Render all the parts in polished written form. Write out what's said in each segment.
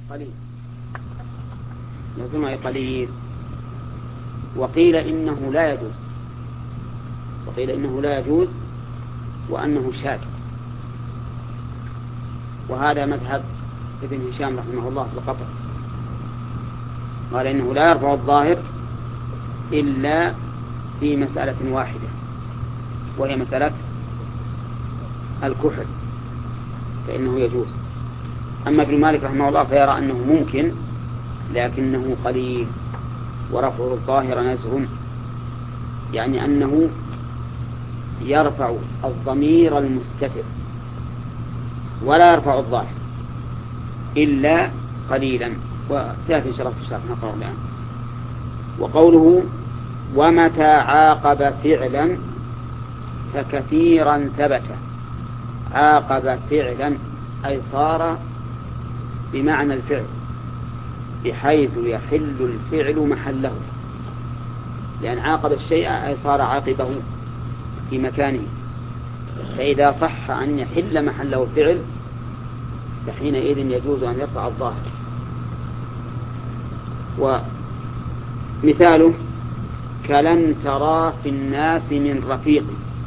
قليل، لازم أي قليل. وقيل إنه لا يجوز، وقيل إنه لا يجوز وأنه شاذ، وهذا مذهب ابن هشام رحمه الله بقطع، قال إنه لا يرفع الظاهر إلا في مسألة واحدة وهي مسألة الكحل، فإنه يجوز. أما ابن مالك رحمه الله فيرى أنه ممكن لكنه قليل، ورفع الظاهر نزع، يعني أنه يرفع الضمير المستتر ولا يرفع الظاهر إلا قليلا، وسيأتي إن شاء الله في الشرح نقرأ الآن. وقوله ومتى عاقب فعلا فكثيرا ثبت، عاقب فعلا أي صار بمعنى الفعل بحيث يحل الفعل محله، لأن عاقب الشيء أي صار عاقبه في مكانه، فإذا صح أن يحل محله الفعل فحينئذ يجوز أن يرفع الظاهر. ومثاله كلن ترى في الناس من رفيق،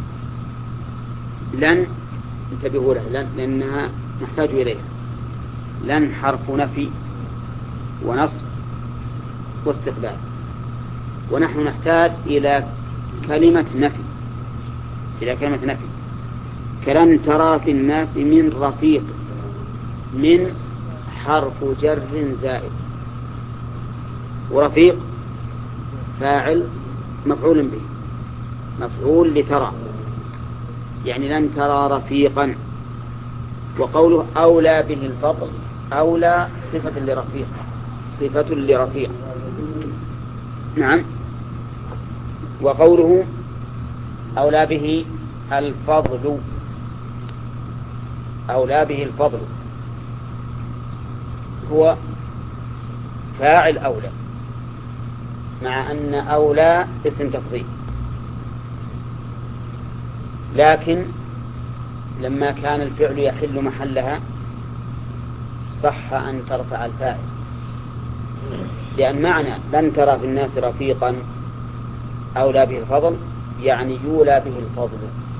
لن انتبهوا له لأنها نحتاج إليها، لن حرف نفي ونصب واستقبال، ونحن نحتاج إلى كلمة نفي، إلى كلمة نفي. كلن ترى في الناس من رفيق، من حرف جر زائد، ورفيق فاعل مفعول به، مفعول لترى، يعني لن ترى رفيقا. وقوله أولى به الفضل، أولى صفة لرفيق، صفة لرفيق، نعم. وقوله أولى به الفضل، أولى به الفضل هو فاعل أولى، مع أن أولى اسم تفضيل، لكن لما كان الفعل يحل محلها صح أن ترفع الفاعل، لأن معنى لن ترى في الناس رفيقا أولى به الفضل يعني يولى به الفضل.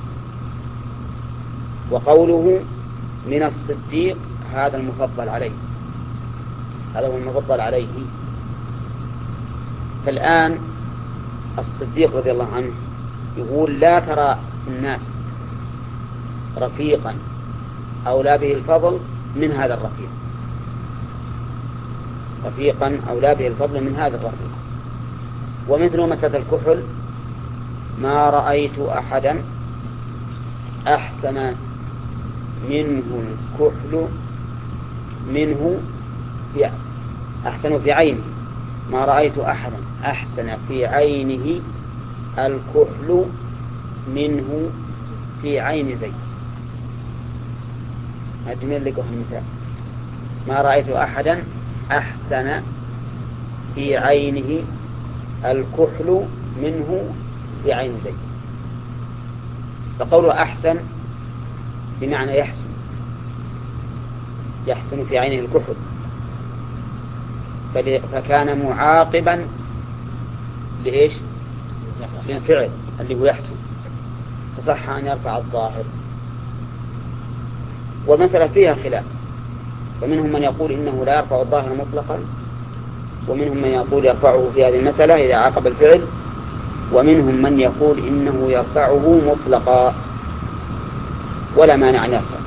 وقوله من الصديق هذا المفضل عليه، هذا هو المفضل عليه. فالآن الصديق رضي الله عنه يقول لا ترى الناس رفيقا أولى به الفضل من هذا الرفيق، رفيقا أولى به الفضل من هذا الرفيق. ومثل مسألة الكحل ما رأيت أحدا أحسن منه الكحل منه أحسن في عينه، ما رأيت أحدا أحسن في عينه الكحل منه في عين زيد. أجمل لكم المثال، ما رأيت أحدا أحسن في عينه الكحل منه في عين زيد. فقوله أحسن بمعنى يحسن، يحسن في عينه الكحل، فكان معاقبا لإيش؟ للفعل اللي هو يحسن، فصح أن يرفع الظاهر. والمسألة فيها خلاف، فمنهم من يقول إنه لا يرفع الظاهر مطلقا، ومنهم من يقول يرفعه في هذه المسألة إذا عاقب الفعل، ومنهم من يقول إنه يرفعه مطلقا ولا مانع أن يرفع،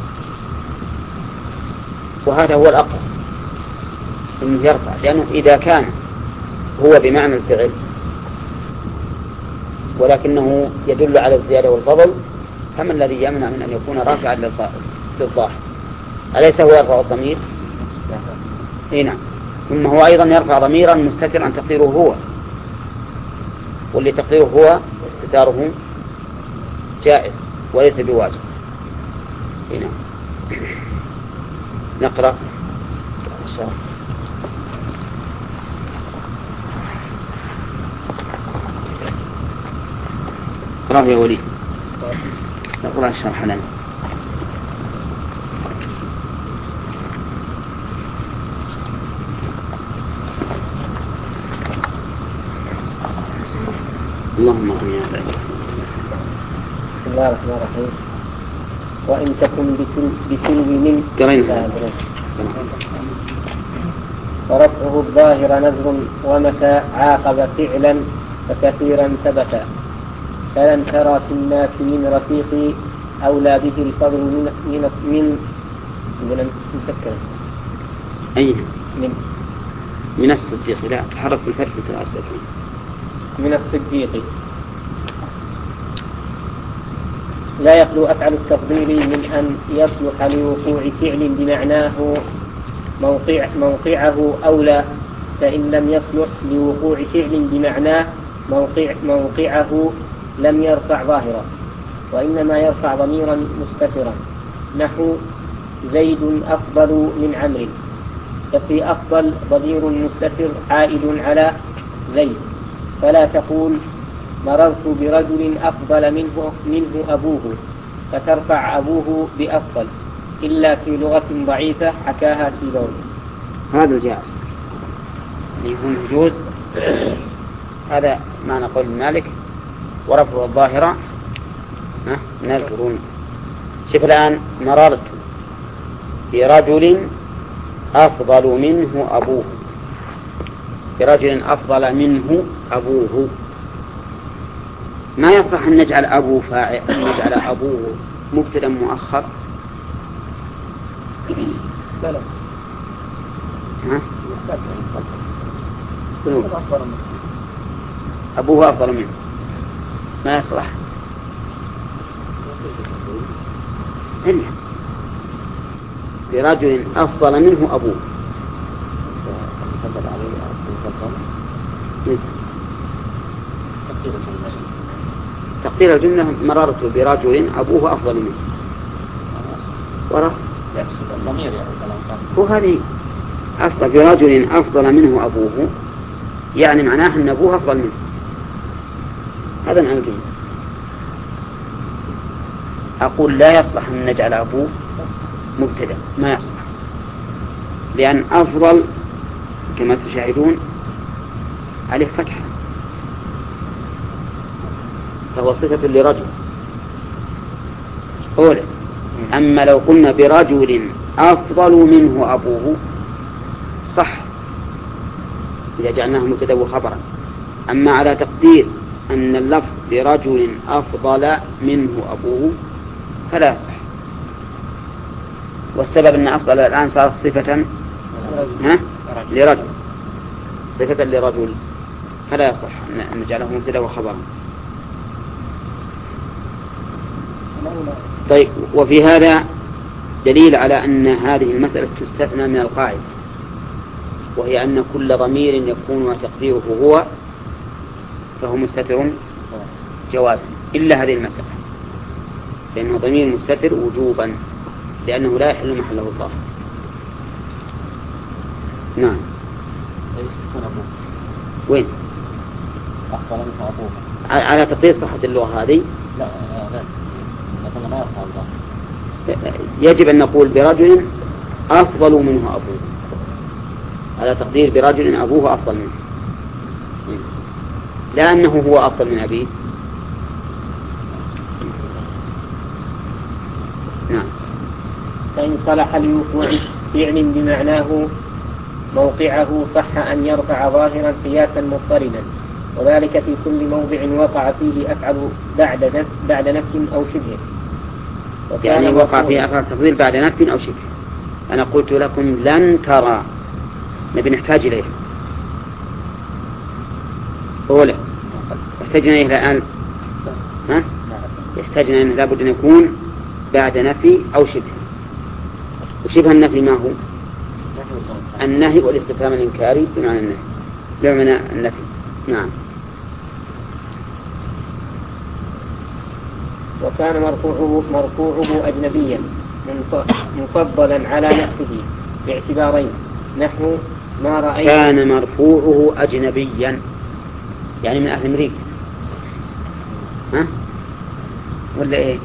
وهذا هو الأقرب إنه يرفع، لأنه إذا كان هو بمعنى الفعل ولكنه يدل على الزيادة والفضل، فما الذي يمنع من أن يكون رافعا للظاهر؟ أليس هو يرفع الضمير؟ نعم. ثم هو أيضا يرفع ضميرا مستترا تقديره هو، واللي تقديره هو استتاره جائز وليس بواجب. هنا نقرأ الشرح. اقرأ يا وليد، اقرأ الشرح لنا. اللهم اغني على بسم الله الرحمن الرحيم. وإن تكن بكل من ورفعه الظاهر نذر ومتى عاقب فعلا فكثيرا ثبتا فلن ترى في الناس من رفيق أولى به الفضل من مسكرة أين من الصديق. لا تحرك بالفتح متأسف من الصديق. لا يخلو أفعل التفضيل من أن يصلح لوقوع فعل بمعناه موقعه أولى، فإن لم يصلح لوقوع فعل بمعناه موقعه لم يرفع ظاهرا، وإنما يرفع ضميرا مستترا، نحو زيد أفضل من عمرو، ففي أفضل ضمير مستتر عائد على زيد، فلا تقول مررت برجل أفضل منه أبوه فترفع أبوه بأفضل، إلا في لغة ضعيفة حكاها سيبوي. هذا الجائز يكون يجوز. هذا معنى قول مالك ورفع الظاهرة نذر. شوف الآن مررت برجل أفضل منه أبوه، برجل أفضل منه أبوه، ما يصح أن نجعل أبوه فاعل، أن نجعل أبوه مبتدا مؤخر. لا أبوه أفضل منه ما يصلح. برجل أفضل منه أبوه تقدير الجملة مررت برجل أبوه أفضل منه وهذه أصل برجل أفضل منه أبوه يعني معناه أن أبوه أفضل منه. هذا معنى الجملة. أقول لا يصلح أن نجعل أبوه مبتدأ، ما يصلح، لأن أفضل كما تشاهدون ألف فتحة فهو صفة لرجل أولا. أما لو قلنا برجل أفضل منه أبوه صح إذا جعلناه مبتدأ وخبرا. أما على تقدير أن اللفظ برجل أفضل منه أبوه فلا يصح، والسبب أن أفضل الآن صارت صفة لرجل، صفة لرجل، فلا يصح أن نجعله مبتدأ وخبرا. طيب، وفي هذا دليل على أن هذه المسألة تستثنى من القاعدة، وهي أن كل ضمير يكون تقديره هو فهو مستتر جوازا إلا هذه المسألة، لأنه ضمير مستتر وجوبا لأنه لا يحل محله الظاهر. نعم. وين؟ أفضل منه أبوه على تقدير صحة اللغة هذه لا مثلا ما يرفع الظاهر. يجب أن نقول برجل أفضل منه أبوه، على تقدير برجل أبوه أفضل منه، لا أنه هو أفضل من أبيه. نعم. فإن صلح لوقوع فعل بمعناه موقعه صح أن يرفع ظاهرا قياسا مضطردا، وذلك في كل موضع وقع فيه أفعل بعد نفس أو شبه. يعني وقع فيه أفعل تفضيل بعد نفس أو شبه. أنا قلت لكم لن ترى، نبي نحتاج إليه أولا، يحتاجنا إليه الآن، يحتاجنا إليه لابد أن يكون بعد نفي أو شبه. وشبه النفي ما هو؟ النهي والاستفهام الإنكاري بمعنى النهي، بمعنى النفي. نعم. وكان مرفوعه أجنبيا مفضلا على نفسه باعتبارين، نحو ما رأيت. كان مرفوعه أجنبيا يعني من أهل أمريكا، ولا إيه؟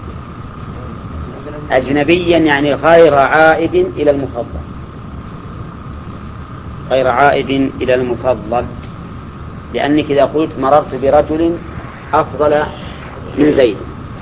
أجنبيا يعني غير عائد إلى المفضل، غير عائد إلى المفضل، لأنك إذا قلت مررت برجل أفضل من زيد.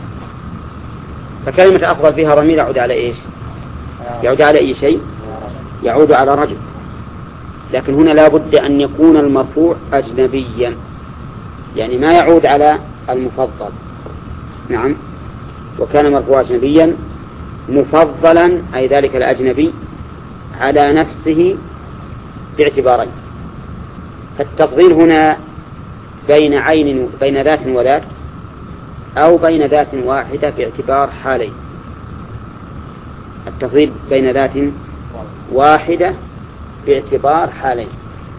فكلمة أفضل فيها ضمير يعود على إيش؟ يعود على أي شيء؟ يعود على رجل. لكن هنا لا بد أن يكون المرفوع أجنبيا، يعني ما يعود على المفضل. نعم. وكان مرفوع أجنبيا مفضلا، أي ذلك الأجنبي على نفسه باعتبارين. فالتفضيل هنا بين ذات وذات، أو بين ذات واحدة باعتبار حالين. التفضيل بين ذات واحدة باعتبار حالين.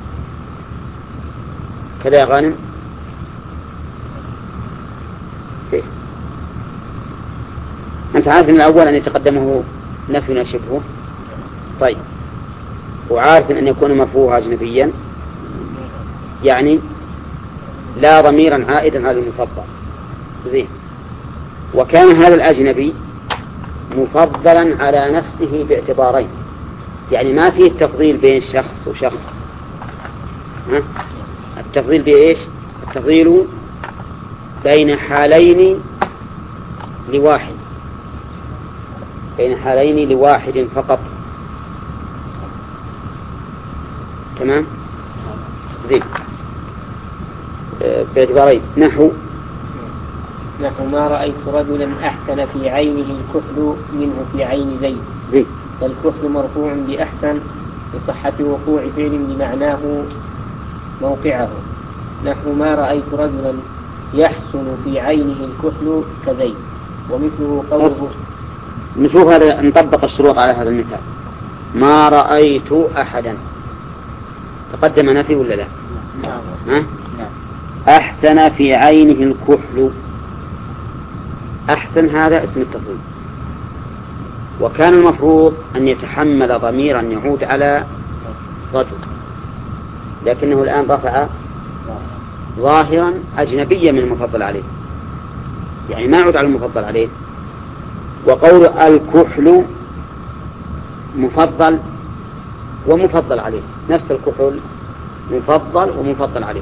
كذا يا غانم؟ إيه؟ أنت عارف من الأول أن يتقدمه نفي شبهه؟ طيب، وعارف أن يكون مرفوعا أجنبيا، يعني لا ضميرا عائدا على المفضل. زين. وكان هذا الأجنبي مفضلا على نفسه باعتبارين، يعني ما فيه التفضيل بين شخص وشخص. التفضيل بإيش؟ التفضيل بين حالين لواحد، بين حالين لواحد فقط. تمام؟ زين. باعتبارين. نحو ما رأيت رجلا أحسن في عينه الكحل منه في عين زيد. زين. فالكحل مرفوع بأحسن لصحة وقوع فعل بمعناه موقعه. نحو ما رأيت رجلا يحسن في عينه الكحل كزيد. ومثله قوله. نشوف هذا، نطبق الشروط على هذا المثال. ما رأيت أحدا، تقدم نفي ولا لا؟ نعم. أحسن في عينه الكحل. أحسن هذا اسم التفضيل، وكان المفروض أن يتحمل ضميرا يعود على رجل، لكنه الآن رفع ظاهرا أجنبيا من المفضل عليه، يعني ما يعود على المفضل عليه. وقول الكحل مفضل ومفضل عليه، نفس الكحل مفضل ومفضل عليه.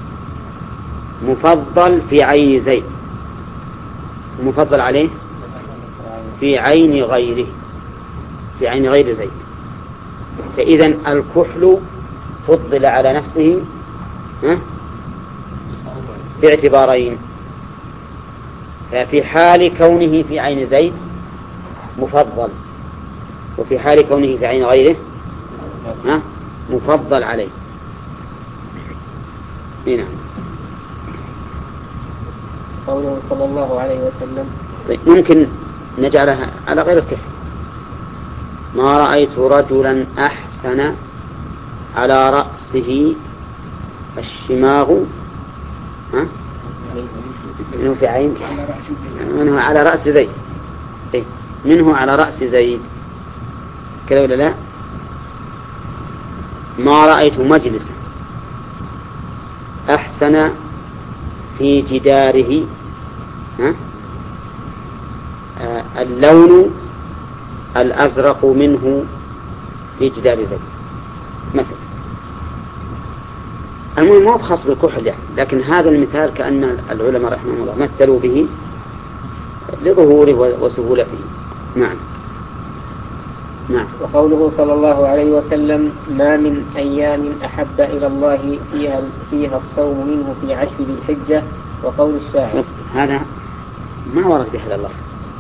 مفضل في عين زيد، ومفضل عليه في عين غيره، في عين غير زيد. فإذا الكحل فضل على نفسه باعتبارين. ففي حال كونه في عين زيد مفضل، وفي حال كونه في عين غيره مفضل عليه. نعم. قوله صلى الله عليه وسلم. طيب، ممكن نجعلها على غير الكحل. ما رأيت رجلا أحسن على رأسه الشماغ منه في عين، منه على رأس زيد. منه على رأس زيد كذا ولا لا؟ ما رأيت مجلسا أحسن في جداره اللون الأزرق منه في جدار زيد مثلا. المهم ما هو خاص بالكحل يعني، لكن هذا المثال كأن العلماء رحمهم الله مثلوا به لظهوره وسهولته. نعم. نعم. وقوله صلى الله عليه وسلم ما من أيام أحب إلى الله فيها الصوم منه في 10 ذي الحجة. وقول الشاعر. هذا ما ورد بهذا اللفظ.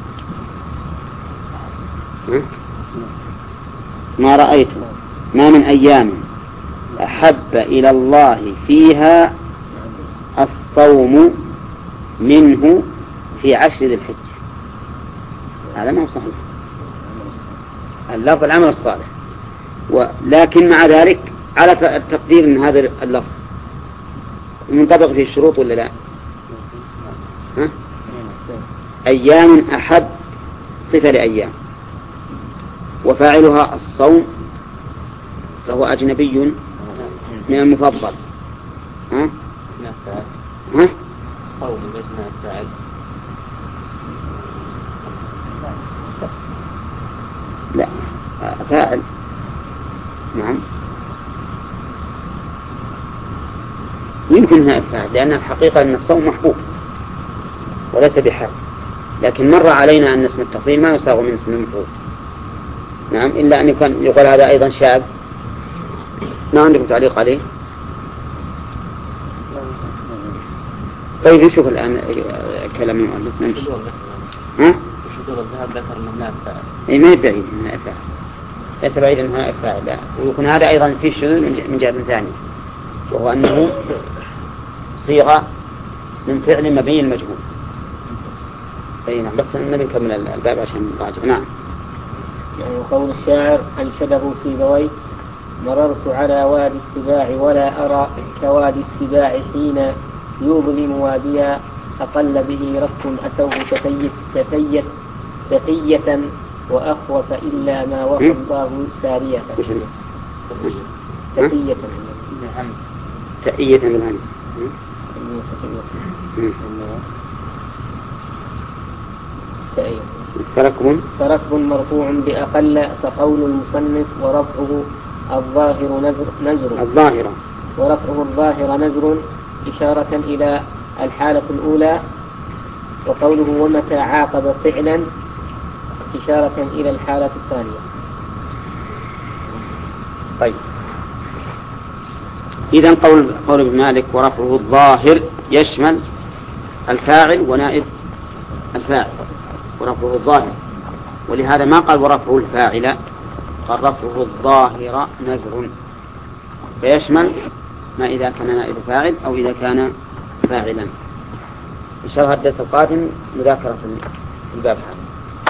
ما رأيت ما من أيام أحب إلى الله فيها الصوم منه في 10 ذي الحجة. هذا ما هو صحيح. اللفظ العمل الصالح، ولكن مع ذلك على التقدير أن هذا اللفظ منطبق فيه الشروط ولا لا؟ أيام أحب صفة لأيام، وفاعلها الصوم، فهو أجنبي من المفضل. الصوم باسم الفاعل. لا، فاعل. نعم، يمكن هذا الفاعل، لأن الحقيقة أن الصوم محبوب وليس بحال. لكن مر علينا أن اسم التفضيل ما يصاغ من اسم المفعول. نعم، إلا أن يقول هذا أيضا شاذ. ما عندكم تعليق عليه؟ طيب نشوف الآن كلام المؤلف. نمشي. ها؟ شذوذ الذهب ذكر من هناك فاعل. إيه ما بعيد من هناك فاعل. ليس بعيد من هناك فاعل. لا. ويكون هذا أيضا فيه شذوذ من جهة ثانية، وهو أنه صيغة من فعل مبني المجهول. أي نعم، بس النبي كمل الباب عشان نراجع. نعم. يعني قول الشاعر أنشده سيبويه: مررت على وادي السباع ولا أرى كوادي السباع حين يظلم واديا، أقل به رف أتوه تقية وأخوف إلا ما وفى الله سارية. تقية بالهمس. فركب مرفوع بأقل، فقول المصنف ورفعه الظاهر نزر ورفعه الظاهر نزر إشارة إلى الحالة الأولى، وقوله ومتى عاقب فعلا إشارة إلى الحالة الثانية. طيب، إذن قول ابن مالك ورفعه الظاهر يشمل الفاعل ونائب الفاعل، ورفعه الظاهر، ولهذا ما قال ورفعه الفاعل، قال رفعه الظاهر نزر، فيشمل ما إذا كان نائب فاعل أو إذا كان فاعلا. إن شاء الله الدرس القادم مذاكرة الباب هذا.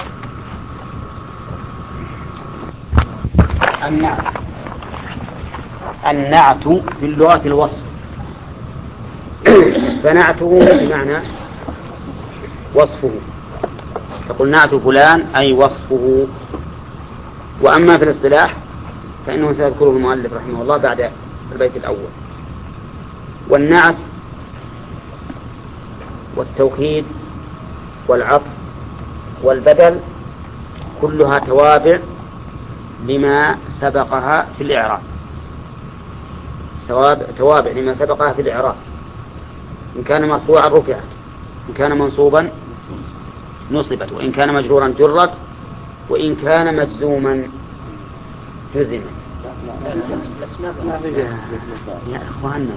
النعت في اللغة الوصف، فنعته بمعنى وصفه، تقول نعت فلان أي وصفه. وأما في الاصطلاح فإنه سيذكره المؤلف رحمه الله بعد البيت الأول. والنعت والتوكيد والعطف والبدل كلها توابع لما سبقها في الإعراب، توابع لما سبقها في الإعراب. إن كان مرفوعا رفعت، إن كان منصوبا نصبت، وإن كان مجرورا جرت، وإن كان مجزوما جزمت. يا إخواننا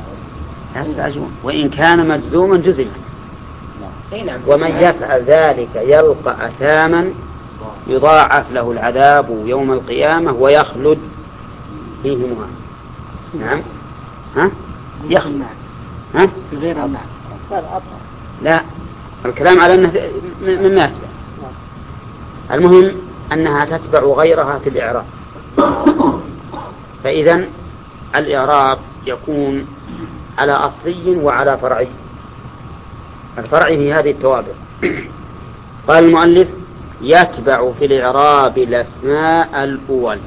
وإن كان مجزوما جزمت. ومن يفعل ذلك يلقى أثاما يضاعف له العذاب يوم القيامة ويخلد فيه مهانا. نعم. ها؟ يخلد. ها؟ غير لا، الكلام على أنه مما يتبع. المهم أنها تتبع غيرها في الإعراب. فإذن الإعراب يكون على أصلي وعلى فرعي. الفرعي في هذه التوابع. قال المؤلف يتبع في الإعراب الأسماء الأول.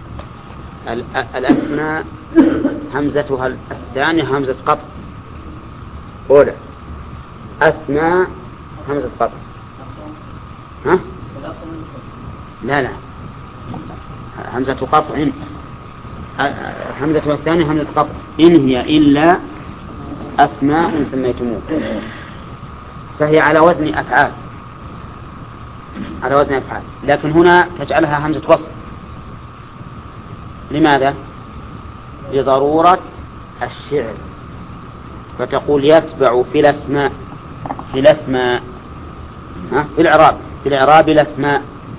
الأسماء همزتها الثانية همزة قطع أولى، أسماء همزة قطع. ها؟ لا همزة قطع، همزة الثانية همزة قطع. إن هي إلا أسماء سميتموه، فهي على وزن أفعال، على وزن أفعال، لكن هنا تجعلها همزة وصل. لماذا؟ لضرورة الشعر، فتقول يتبع في الأسماء، في الأسماء، في الإعراب، في الإعراب الأسماء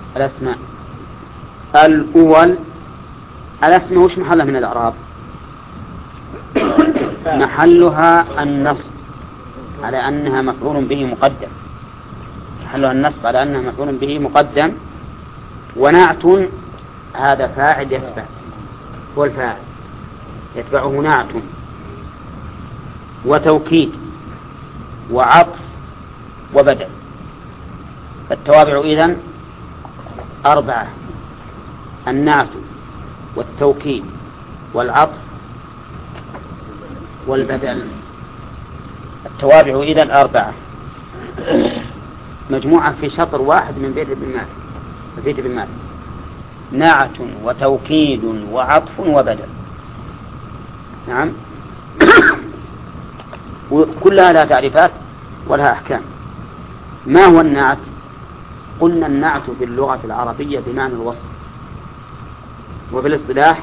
الأول. الأسماء وش محلها من الإعراب؟ محلها النصب على أنها مفعول به مقدم، محلها النصب على أنها مفعول به مقدم. ونعت هذا فاعل يتبع، هو الفاعل يتبعه نعت، وتوكيد وعطف وبدل. فالتوابع إذن 4: النعت والتوكيد والعطف والبدل. التوابع إذن 4 مجموعة في شطر واحد من بيت ابن مالك: نعت وتوكيد وعطف وبدل. نعم. وكلها لها تعريفات ولها أحكام. ما هو النعت؟ قلنا النعت في اللغة العربية بمعنى الوصف، وفي الاصطلاح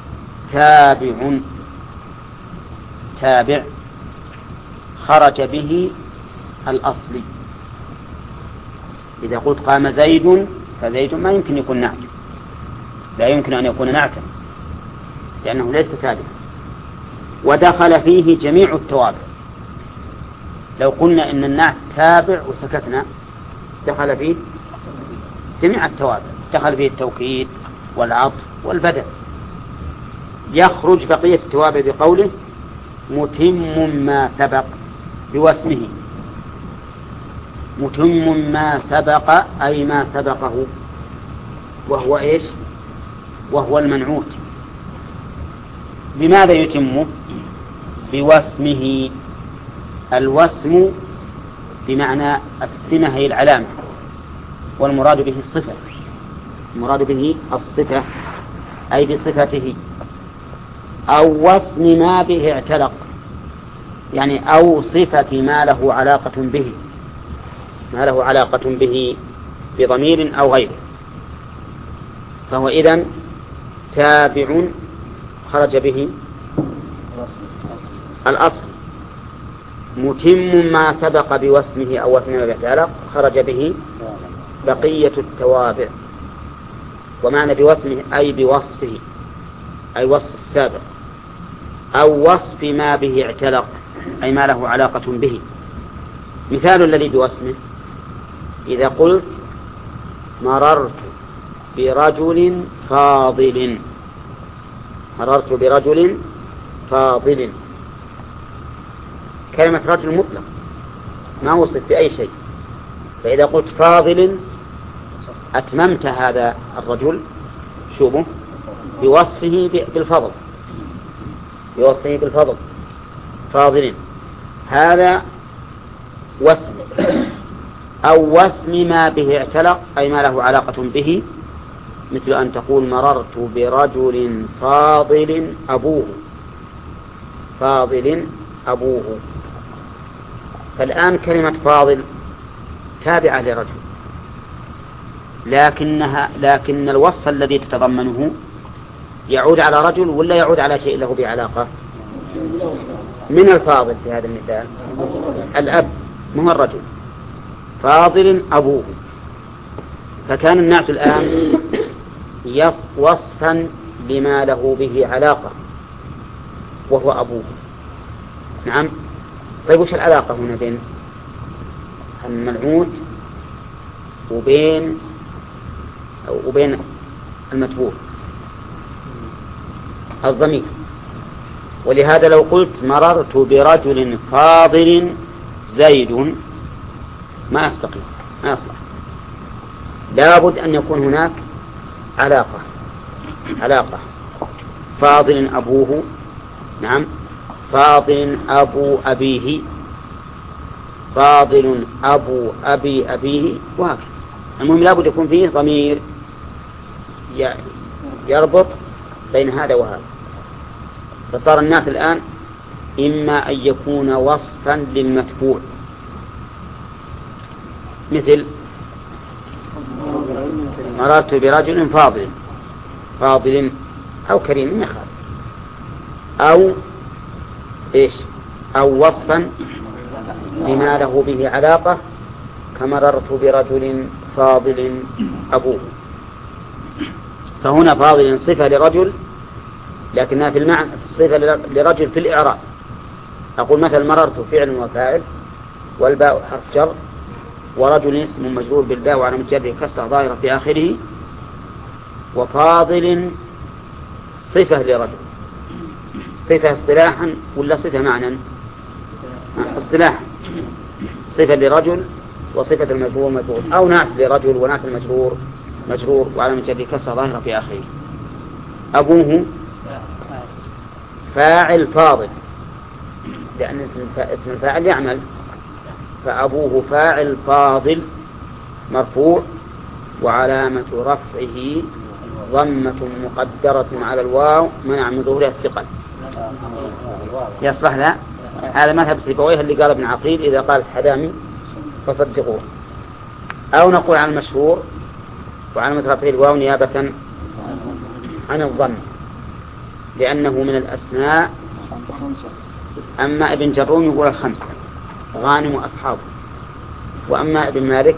تابع خرج به الأصلي. إذا قلت قام زيد فزيد ما يمكن يكون نعت، لا يمكن أن يكون نعتا لأنه ليس تابعا. ودخل فيه جميع التوابع. لو قلنا إن النعت تابع وسكتنا دخل فيه جميع التوابع، دخل فيه التوكيد والعطف والبدل. يخرج بقية التوابع بقوله متم ما سبق بواسمه. متم ما سبق أي ما سبقه، وهو إيش؟ وهو المنعوت. بماذا يتم؟ بواسمه. الوسم بمعنى السمة هي العلامة، والمراد به الصفة. المراد به الصفة أي بصفته، أو وصم ما به اعتلق، يعني أو صفة ما له علاقة به، ما له علاقة به بضمير أو غيره. فهو إذن تابع خرج به الأصل. متم ما سبق بوسمه أو وسم ما به اعتلق خرج به بقية التوابع. ومعنى بوسمه أي بوصفه، أي وصف السابق، أو وصف ما به اعتلق أي ما له علاقة به. مثال الذي بوسمه: إذا قلت مررت برجل فاضل، مررت برجل فاضل، كلمة رجل مطلق ما وصف بأي شيء، فإذا قلت فاضل أتممت هذا الرجل شوبه بوصفه بالفضل، بوصفه بالفضل. فاضل هذا وسم. أو وسم ما به اعتلق أي ما له علاقة به، مثل أن تقول مررت برجل فاضل أبوه، فاضل أبوه. فالآن كلمة فاضل تابعة لرجل، لكن الوصف الذي تتضمنه يعود على رجل ولا يعود على شيء له بعلاقة؟ من الفاضل في هذا المثال الأب، مو الرجل. فاضل أبوه، فكان النعت الآن وصفا لما له به علاقة وهو أبوه. نعم. طيب وش العلاقة هنا بين المنعوت وبين المتبوع؟ الضمير. ولهذا لو قلت مررت برجل فاضل زيد ما يستقيم، ما يصلح. لابد أن يكون هناك علاقة. فاضل أبوه، نعم، فاضل أبو أبيه، فاضل أبو أبي أبيه، وهكذا. المهم لابد يكون فيه ضمير يربط بين هذا وهذا. فصار النعت الآن إما أن يكون وصفا للمتبوع، مثل مررت برجل فاضل أو كريم يخاف، أو إيش، أو وصفا لما له به علاقة كمررت برجل فاضل أبوه. فهنا فاضل صفة لرجل، لكنها في المعنى صفة لرجل في الإعراب. أقول مثل مررت فعل وفاعل والباء حرف جر ورجل اسم مجرور بالباء وعلى مجرد كسر ظاهرة في آخره، وفاضل صفة لرجل. صفة اصطلاحا ولا صفة معنى؟ اصطلاحا صفة لرجل وصفة المجرور مجرور، أو نعت لرجل ونعت المجرور مجرور وعلى مجرد كسر ظاهرة في آخره. أبوه فاعل فاضل لأن اسم الفاعل يعمل، فأبوه فاعل فاضل مرفوع وعلامة رفعه ضمة مقدرة على الواو منع من ظهورها الثقل. يصلح لا؟ هذا مذهب سيبويه اللي قال ابن عقيل إذا قال حدامي فصدقوه. أو نقول على المشهور وعلى رفعه الواو نيابة عن الظن لأنه من الأسماء. أما ابن جرون يقول الخمسة غانم وأصحابه، وأما ابن مالك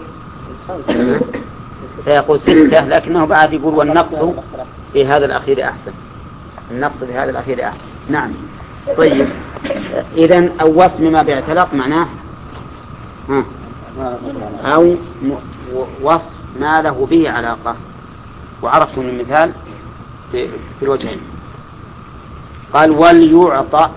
فيقول 6 لكنه بعد يقول والنقص في هذا الأخير أحسن. النقص في هذا الأخير أحسن. نعم. طيب إذن أو وصم ما باعتلاق معناه أو وصف ما له به علاقة، وعرفتم المثال في الوجهين. قال وليعطى،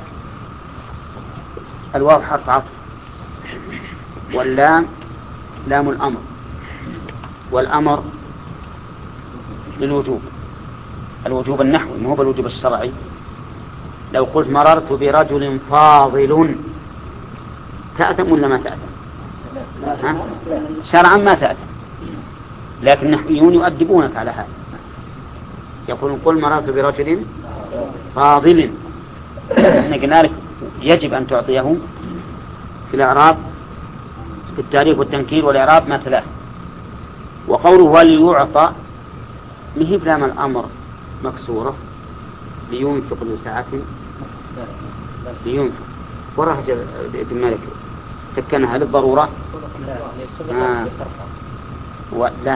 الواو حرف عطف واللام لام الأمر، والأمر للوجوب، الوجوب النحوي مو بالوجوب الشرعي. لو قلت مررت برجل فاضل تأتم ولا ما تأتم؟ شرعا ما تأتم، لكن النحويون يؤدبونك على هذا، يقولون قل مررت برجل فاضل. احنا قلنا لك يجب أن تعطيه في الإعراب في التاريخ والتنكير والإعراب ما تلاه. وقوله وليعطى مهي بلام الأمر مكسورة لينفق ذو ساعة لينفق، ورهج ابن مالك سكنها للضرورة. لا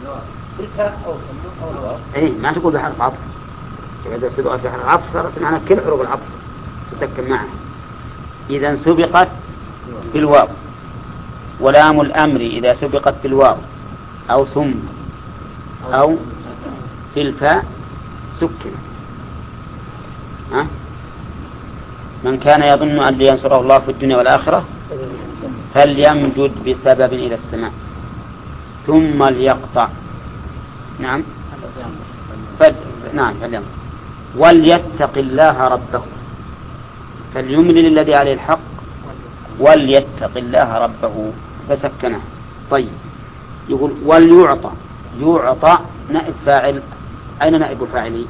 ما تقول بحرف عطف، إذا سبقت بحرف عطف صارت معنا كل حروف العطف تسكن معها. إذا سبقت بالواو، ولام الأمر إذا سبقت بالواو أو ثم أو في الفاء سكن. من كان يظن أن لينصره الله في الدنيا والآخرة فليمدد بسبب إلى السماء ثم ليقطع. نعم نعم فليمدد وليتق الله ربه، فليملل الذي عليه الحق وليتق الله ربه فسكنه. طيب يقول وليعطى، يعطى نائب فاعل، أين نائب الفاعل؟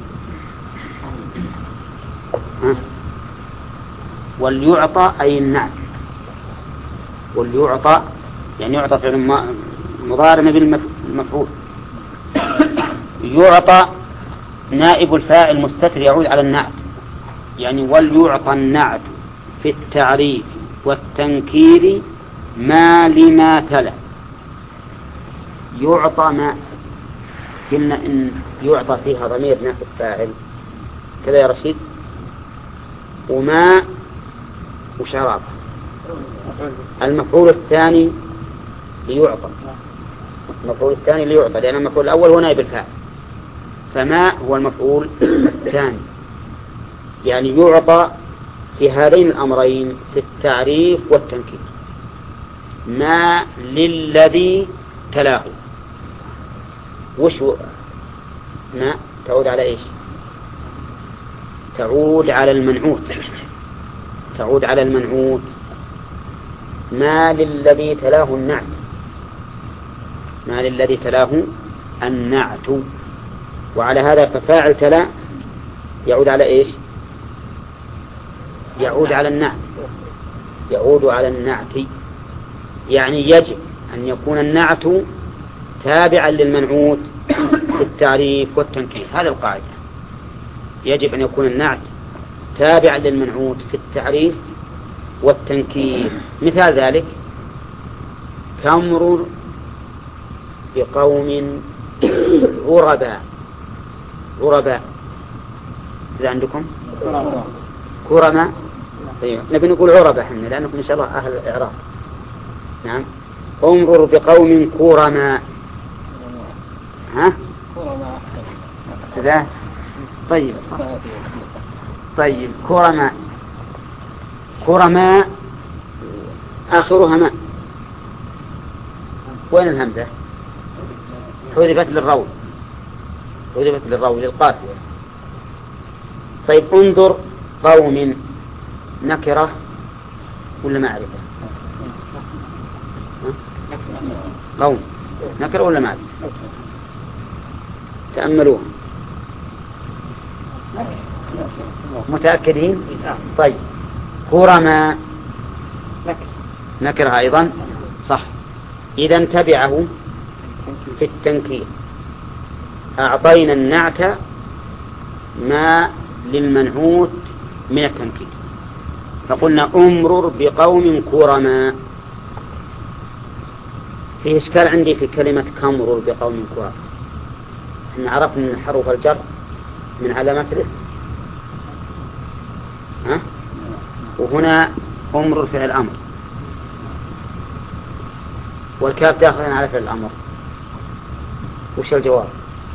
وليعطى أي النعت، وليعطى يعني يعطى فعل مضارع بالمفعول. يعطى نائب الفاعل مستتر يعود على النعت، يعني وليعطى النعت في التعريف والتنكير ما لما تلا. يعطى ما قلنا إن يعطى فيها ضمير نائب فاعل كذا يا رشيد، وما وشراب المفعول الثاني ليعطى، المفعول الثاني ليعطى لأن المفعول الأول هو نائب الفاعل، فما هو المفعول الثاني. يعني يعطى في هذين الأمرين في التعريف والتنكير ما للذي تلاه. وش ما تعود على إيش؟ تعود على المنعوت، تعود على المنعوت. ما للذي تلاه النعت، ما للذي تلاه النعت. وعلى هذا ففاعل تلا يعود على إيش؟ يعود على النعت، يعود على النعت. يعني يجب أن يكون النعت تابعا للمنعوت في التعريف والتنكير. هذا القاعدة، يجب أن يكون النعت تابعا للمنعوت في التعريف والتنكير. مثال ذلك تمر بقوم غرباء، غرباء إذا عندكم كرماء، نبي نقول عرباء احنا لأنكم إن شاء الله أهل الإعراب. نعم انظر بقوم كرماء. ها كذا. طيب طيب كرماء، كرماء آخرها ماء، وين الهمزة؟ حذفت للروي، حذفت للروي للقافية. طيب انظر قوم نكرة ولا معرفة؟ قوم نكرة ولا معرفة؟ تأملوها. متأكدين؟ طيب كرماء نكرها أيضا صح. إذا تبعه في التنكير. أعطينا النعت ما للمنعوت من التنكير، فقلنا أمرر بقوم كرماء. في إشكال عندي في كلمة كمرر بقوم كرماء. احنا عرفنا من حروف الجر من علامات الاسم، وهنا أمرر فعل الأمر، والكاف داخل على فعل الأمر. وش الجواب؟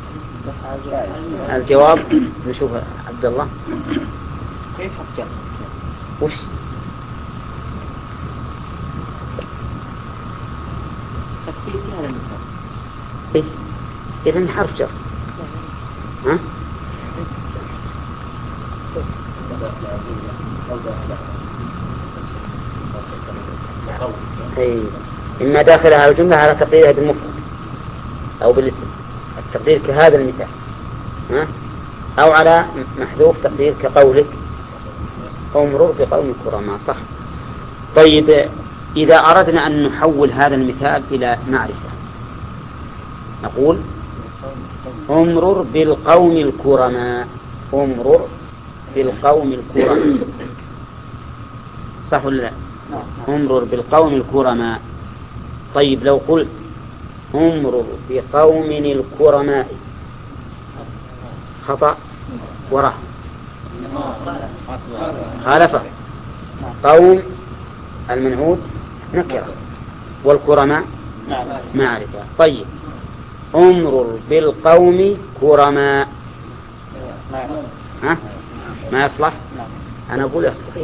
الجواب نشوف عبد الله كيف حرف جر؟ وش تفسير في هذا المثال؟ إيه؟ إذن حرف جر. ها؟ أي إما داخلها الجملة على تقديرها بالمفرد أو بالاسم، التقدير كهذا المثال، ها؟ أو على محذوف تقدير كقولك أمرر بقوم كرماء. صح. طيب، إذا أردنا أن نحول هذا المثال إلى معرفة نقول أمرر بالقوم الكرماء. أمرر بالقوم الكرماء، صح ولا لا؟ أمرر بالقوم الكرماء. طيب، لو قلت أمرر بقوم الكرماء خطأ وراه خالفه. قوم المنعوت نكرة والكرماء معرفة. طيب، أمرر بالقوم كرماء ما يصلح؟ أنا أقول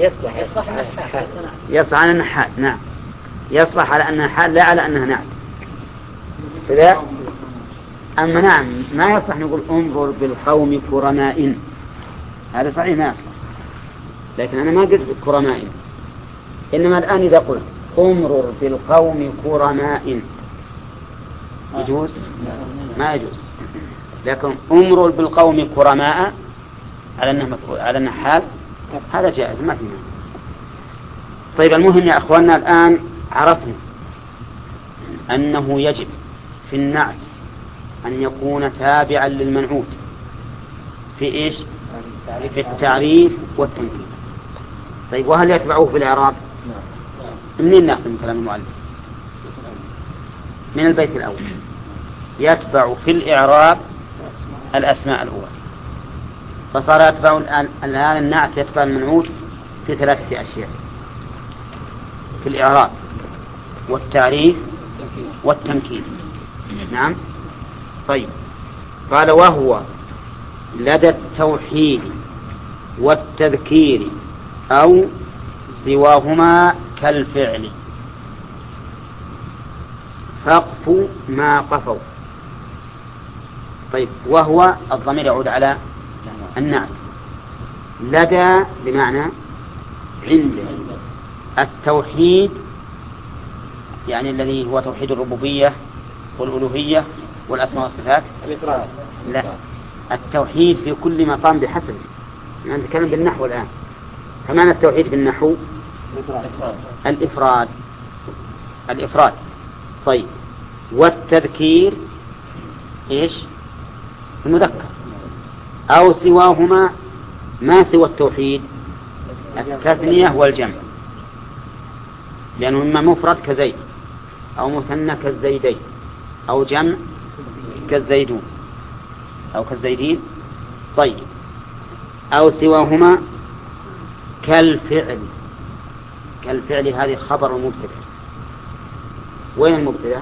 يصلح على أنها حال. نعم، يصلح على أنها حال لا على أنها نعت. كذا. أما نعم ما يصلح نقول أمرر بالقوم كرماء، هذا صحيح ما يصلح، لكن أنا ما قلت كرماء. إنما الآن إذا قلت أمرر بالقوم كرماء يجوز؟ ما يجوز. لكن أمرر بالقوم كرماء على أنها حال، هذا جائز ما في مانع. طيب، المهم يا أخواننا الآن عرفنا أنه يجب في النعت أن يكون تابعا للمنعوت في إيش؟ في التعريف والتنكير. طيب، وهل يتبعوه في الإعراب؟ منين نأخذ من كلام المؤلف؟ من البيت الأول. يتبع في الإعراب الأسماء الأولى، فصار يتبع الآن النعت يتبع المنعوت في 3 أشياء: في الإعراب والتعريف والتنكير. نعم. طيب، قال وهو لدى التوحيد والتذكير أو سواهما كالفعل فقف ما قفوا. طيب، وهو الضمير يعود على النعت. لدى بمعنى عند. التوحيد يعني الذي هو توحيد الربوبية والألوهية والأسماء والصفات. لا، التوحيد في كل مقام بحسب. يعني نتكلم بالنحو الآن. فمعنى التوحيد بالنحو الإفراد. طيب، والتذكير إيش؟ المذكر. أو سواهما ما سوى التوحيد التثنية والجمع، لأنه إما مفرد كزيد أو مثنى كالزيدين أو جمع كالزيدون أو كالزيدين. طيب، أو سواهما كالفعل. كالفعل هذه خبر المبتدأ. وين المبتدأ؟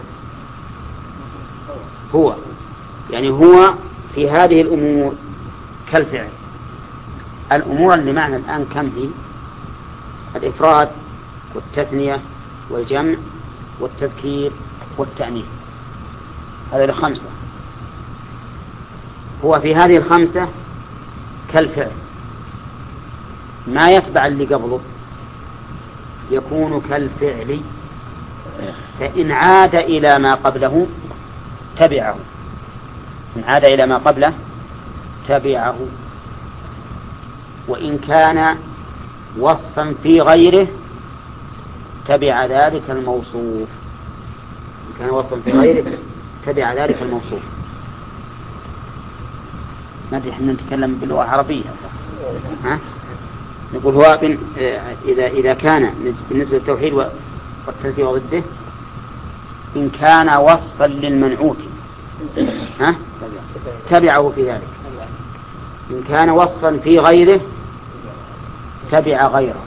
هو، يعني هو في هذه الأمور كالفعل. الأمور اللي معنا الآن كم هي؟ الإفراد والتثنية والجمع والتذكير والتأنيث، هذه 5. هو في هذه 5 كالفعل، ما يتبع اللي قبله يكون كالفعل، فإن عاد إلى ما قبله تبعه. إن عاد إلى ما قبله تبعه، وإن كان وصفا في غيره تبع ذلك الموصوف. إن كان وصفا في غيره تبع ذلك الموصوف. ما أدري إحنا نتكلم باللغة العربية، ها؟ نقول هو إذا كان بالنسبة للتوحيد والتنزيه وضده إن كان وصفا للمنعوت، ها؟ تبعه في ذلك. إن كان وصفا في غيره تبع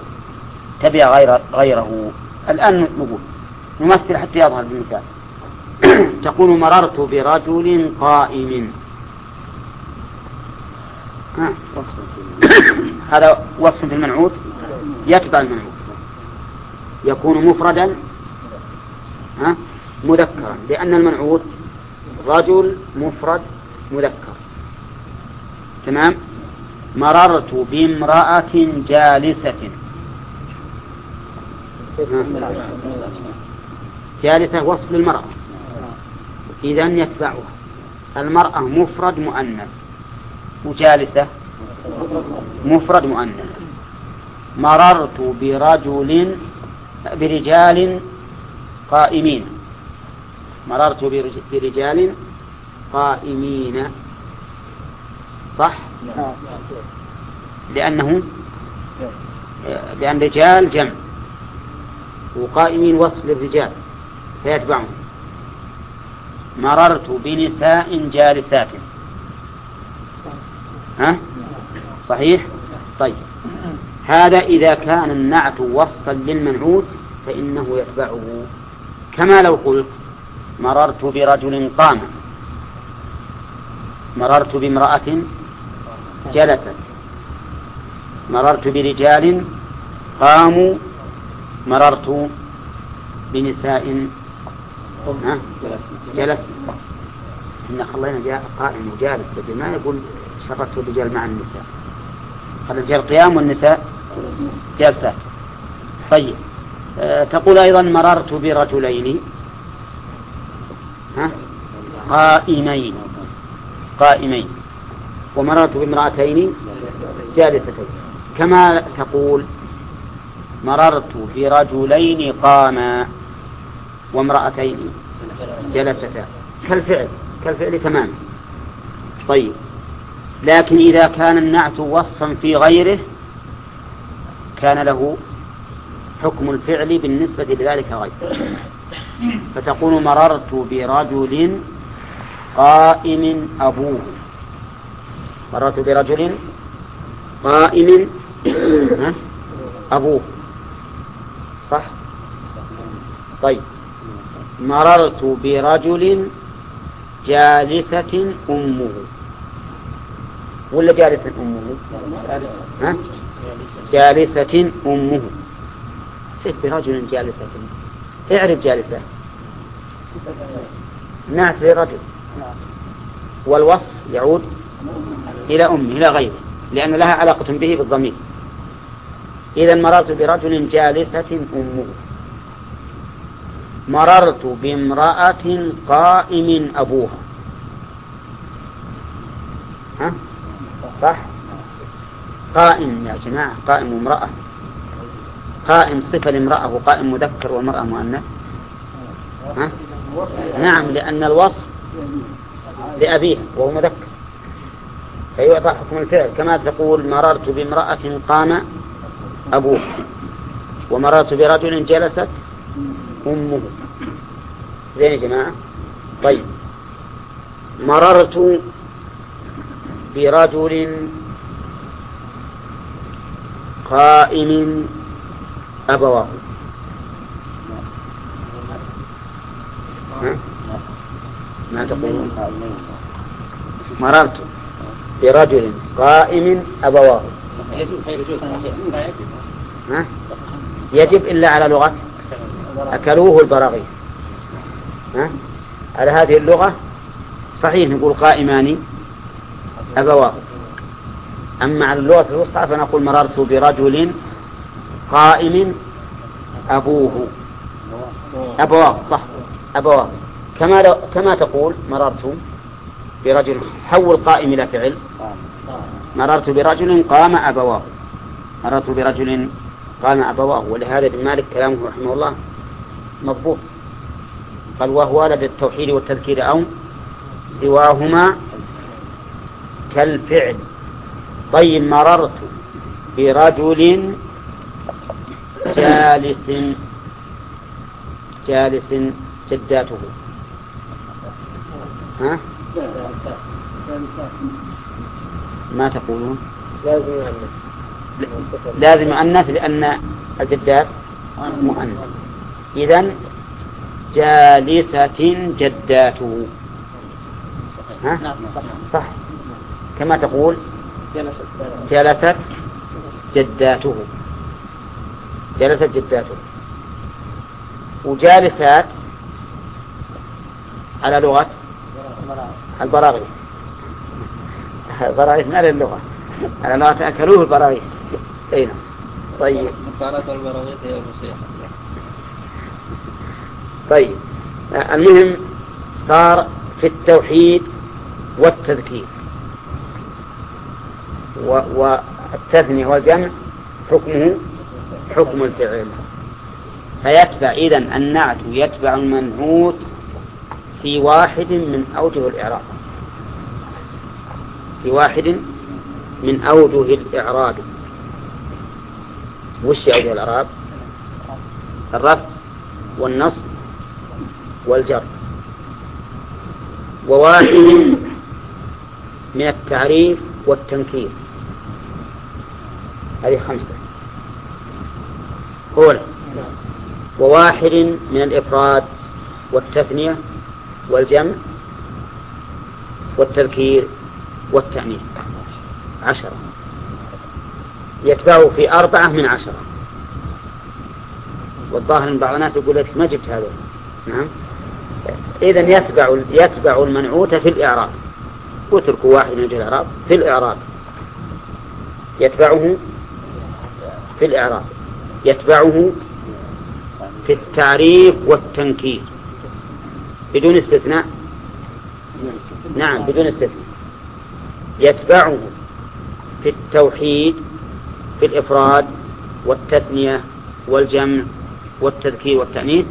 غيره. الآن نقول نمثل حتى يظهر بالمثال. تقول مررت برجل قائم، هذا وصف في المنعوت يتبع المنعوت، يكون مفردا مذكرا، لأن المنعوت رجل مفرد مذكر. تمام. مررت بامرأة جالسة، جالسة وصف للمرأة، إذن يتبعها. المرأة مفرد مؤنث وجالسة مفرد مؤنث. مررت برجال قائمين، مررت برجال قائمين، صح؟ لأن رجال جمع وقائمين وصف للرجال فيتبعهم. مررت بنساء جالسات، ها؟ صحيح؟ طيب، هذا إذا كان النعت وصفا للمنعوت فإنه يتبعه، كما لو قلت مررت برجل قام، مررت بامرأة جلست، مررت برجال قاموا، مررت بنساء جلس. إن خلينا جاء قائم وجالس، بدل ما يقول شرطت الرجال مع النساء، خلى الرجال قيام والنساء جالسات. طيب، تقول أيضا مررت برجلين قائمين، ومررت بامرأتين جالستين، كما تقول مررت برجلين قاما وامرأتين جلستا، كالفعل تماما. طيب، لكن إذا كان النعت وصفا في غيره كان له حكم الفعل بالنسبة لذلك غير، فتقول مررت برجل قائم أبوه، مررت برجل قائم أبوه، صح؟ طيب، مررت برجل جالسة أمه، ولا جالسة أمه؟ جالسة أمه. سيف برجل جالسة، اعرف جالسة نعت لرجل، والوصف يعود إلى أمه إلى غيره، لأن لها علاقة به بالضمير. إذا مررت برجل جالسة أمه، مررت بامرأة قائم أبوها، ها؟ صح؟ قائم يا جماعة، قائم امرأة، قائم صفة لامرأة، وقائم مذكر والمرأة مؤنث، ها؟ نعم، لأن الوصف لأبيها وهو مذكر فيعطى حكم الفعل، كما تقول مررت بامرأة قام أبوه، ومررت برجل جلست أمه. زين يا جماعة. طيب، مررت برجل قائم أبواه، ما تقولون؟ مررت برجل قائم أبواه، يجب إلا على لغة أكلوه البراغيث، على هذه اللغة صحيح نقول قائمان أبواه. أما على اللغة الوسطى فنقول مررت برجل قائم أبوه، أبواه، صح، أبواه. كما تقول مررت برجل، حول قائم إلى فعل، مررت برجل قام أبواه، مررت برجل قام أبواه. ولهذا ابن مالك كلامه رحمه الله مضبوط، قال وهو للتوحيد والتذكير أو سواهما كالفعل. طيب مررت برجل جالس جداته، ها؟ ما تقولون؟ لازم يؤنث لأن الجدات مؤنث. إذن جالسة جداته، ها؟ صح. كما تقول جلست جداته، جلست جداته. وجالسات على لغة البراغيث، البراغيث ما للغة، على لغة أكلوه البراغيث. أين؟ طيب طيب المهم صار في التوحيد والتذكير والتثنية والجمع حكمه حكم الفعل. فيتبع إذن النعت يتبع المنعوت في واحد من أوجه الإعراب، في واحد من أوجه الإعراب. وش أوجه الإعراب؟ الرفع والنصب والجر، وواحد من التعريف والتنكير. هذه 5. أولا وواحد من الإفراد والتثنية والجمع والتذكير والتأنيث 10. يتبعه في 4 من 10. والظاهر من بعض الناس يقول لك ما جبت هذا. نعم. إذن يتبع المنعوت في الإعراب، وتركوا واحد من الإعراب في الإعراب، يتبعه في الإعراب، يتبعه في التعريف والتنكير بدون استثناء. نعم بدون استثناء. يتبعه في التوحيد في الإفراد والتثنية والجمع والتذكير والتأنيث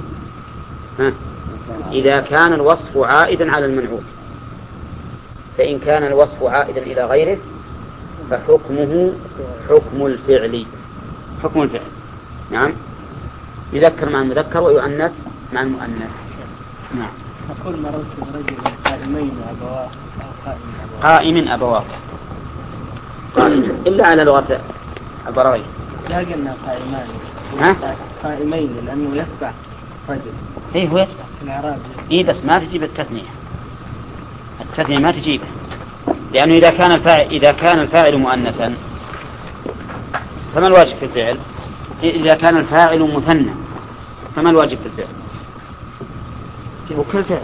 إذا كان الوصف عائدا على المنعوت. فإن كان الوصف عائدا إلى غيره فحكمه حكم الفعل، حكم الفعل. نعم. يذكر مع المذكر ويؤنث مع المؤنث. نعم. أقول مررت برجل قائمين أبواه، قائم أبواه، قائم إلا على لغة البراغيث. لا قلنا قائمان، قائمين لأنه يتبع رجل. إيه هو يتبع في الإعراب. إيه بس ما تجيب التثنية، التثنية ما تجيبه، لأنه إذا كان الفاعل مؤنثا فما الواجب في الفعل؟ إذا كان الفاعل مثنى فما الواجب في الفعل؟ وكل فعل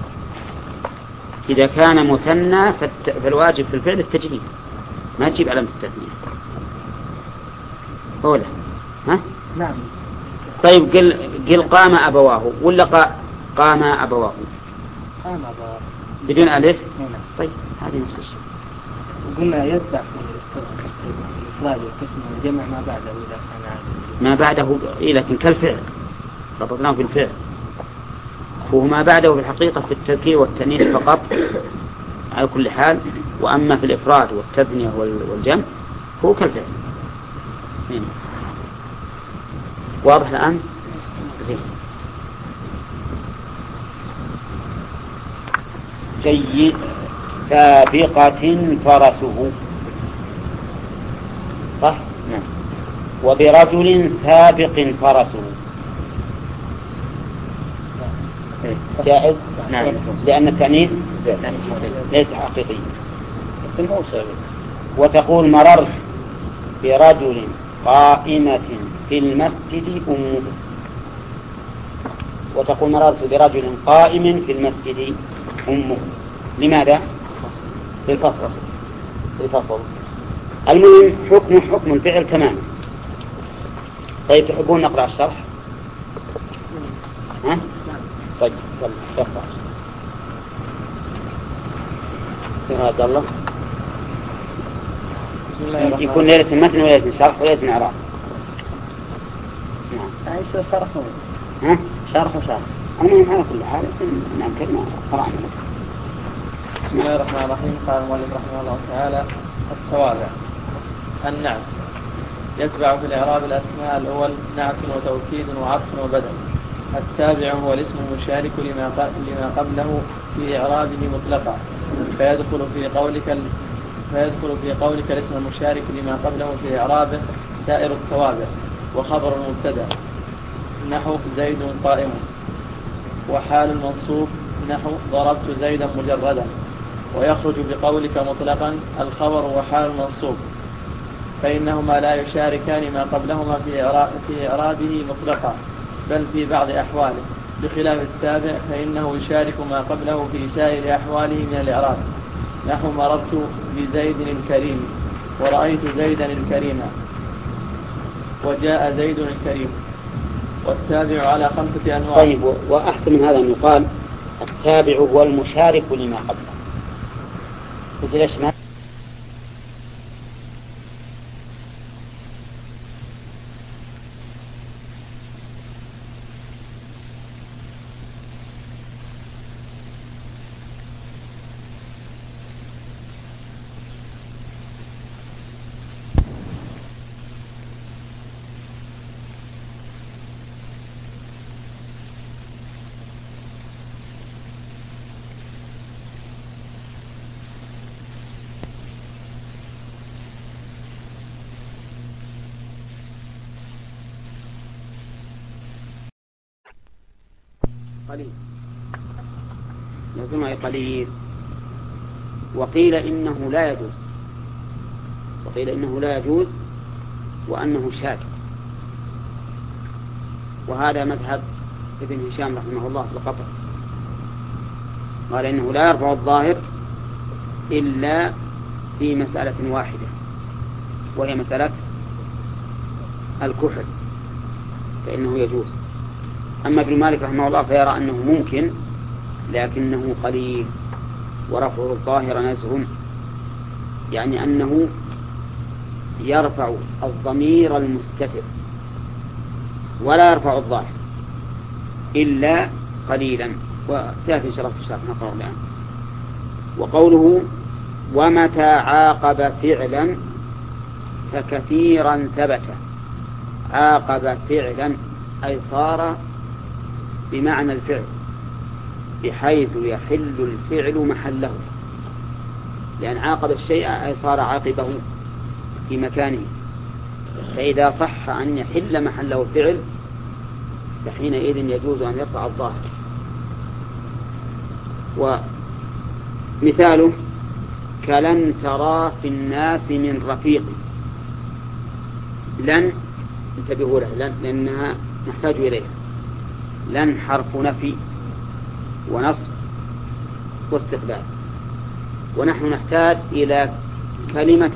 إذا كان مثنى فالواجب في الفعل التجديد، ما تجيب علامة التثنية. أولا ها؟ نعم. طيب قل قام أبواه ولا قام أبواه؟ قام أبواه بدون ألف. نعم. طيب هذه نفس الشيء. قلنا يتبع في الإفراد والتثنية والجمع ما بعده إذا كان ما بعده إيه، لكن كالفعل ربطناه بالفعل، وهو ما بعده في الحقيقة في التذكير والتأنيث فقط على كل حال. وأما في الإفراد والتثنية والجمع هو كالفعل. واضح الآن؟ جيد. سابقة فرسه، صح؟ نعم. وبرجل سابق فرسه جائز. نعم لأن التأنيث ليس حقيقي. وتقول مررت برجل قائمة في المسجد أمه، وتقول مررت برجل قائم في المسجد أمه. لماذا؟ للفصل. المهم حكم الفعل تماما. طيب تحبون نقرأ الشرح؟ ها؟ طيب يلا اقرأ. عبد الله. يكون ليلة المتن وليلة الشرح وليلة الإعراب. نعم. عايز شرح. ها؟ شرح. أنا على كل حال نأكل قرأنا. بسم الله الرحمن الرحيم. قال المؤلف رحمه الله تعالى: التوابع. النعت يتبع في الإعراب الأسماء الأول نعت وتوكيد وعطف وبدل. التابع هو الاسم المشارك لما قبله في إعرابه مطلقا، فيدخل في قولك الاسم المشارك لما قبله في إعرابه سائر التوابع وخبر المبتدأ نحو زيد قائم، وحال المنصوب نحو ضربت زيدا مجردا. ويخرج بقولك مطلقا الخبر وحال المنصوب، فإنهما لا يشاركان ما قبلهما في إعرابه مطلقا بل في بعض أحواله، بخلاف التابع فإنه يشارك ما قبله في سائر أحواله من الإعراب نحو مررت بزيد الكريم، ورأيت زيدا الكريما، وجاء زيد الكريم. والتابع على 5 أنواع. طيب، وأحسن من هذا أن يقال التابع هو المشارك لما قبله. ليش ما قليل لازم قليل. وقيل إنه لا يجوز وأنه شاذ، وهذا مذهب ابن هشام رحمه الله في القطع. قال إنه لا يرفع الظاهر إلا في مسألة واحدة، وهي مسألة الكحل، فإنه يجوز. أما ابن مالك رحمه الله فيرى أنه ممكن لكنه قليل، ورفع الظاهر نزع، يعني أنه يرفع الضمير المستتر ولا يرفع الظاهر إلا قليلا، وسيأتي إن شاء الله في الشرح نقرأ الآن. وقوله ومتى عاقب فعلا فكثيرا ثبت. عاقب فعلا أي صار بمعنى الفعل، بحيث يحل الفعل محله، لأن عاقب الشيء أي صار عاقبه في مكانه، فإذا صح أن يحل محله الفعل فحينئذ يجوز أن يرفع الظاهر. ومثاله كلن ترى في الناس من رفيق. لن انتبهوا له، لن لأنها نحتاج إليها. لن حرف نفي ونصب واستقبال، ونحن نحتاج إلى كلمة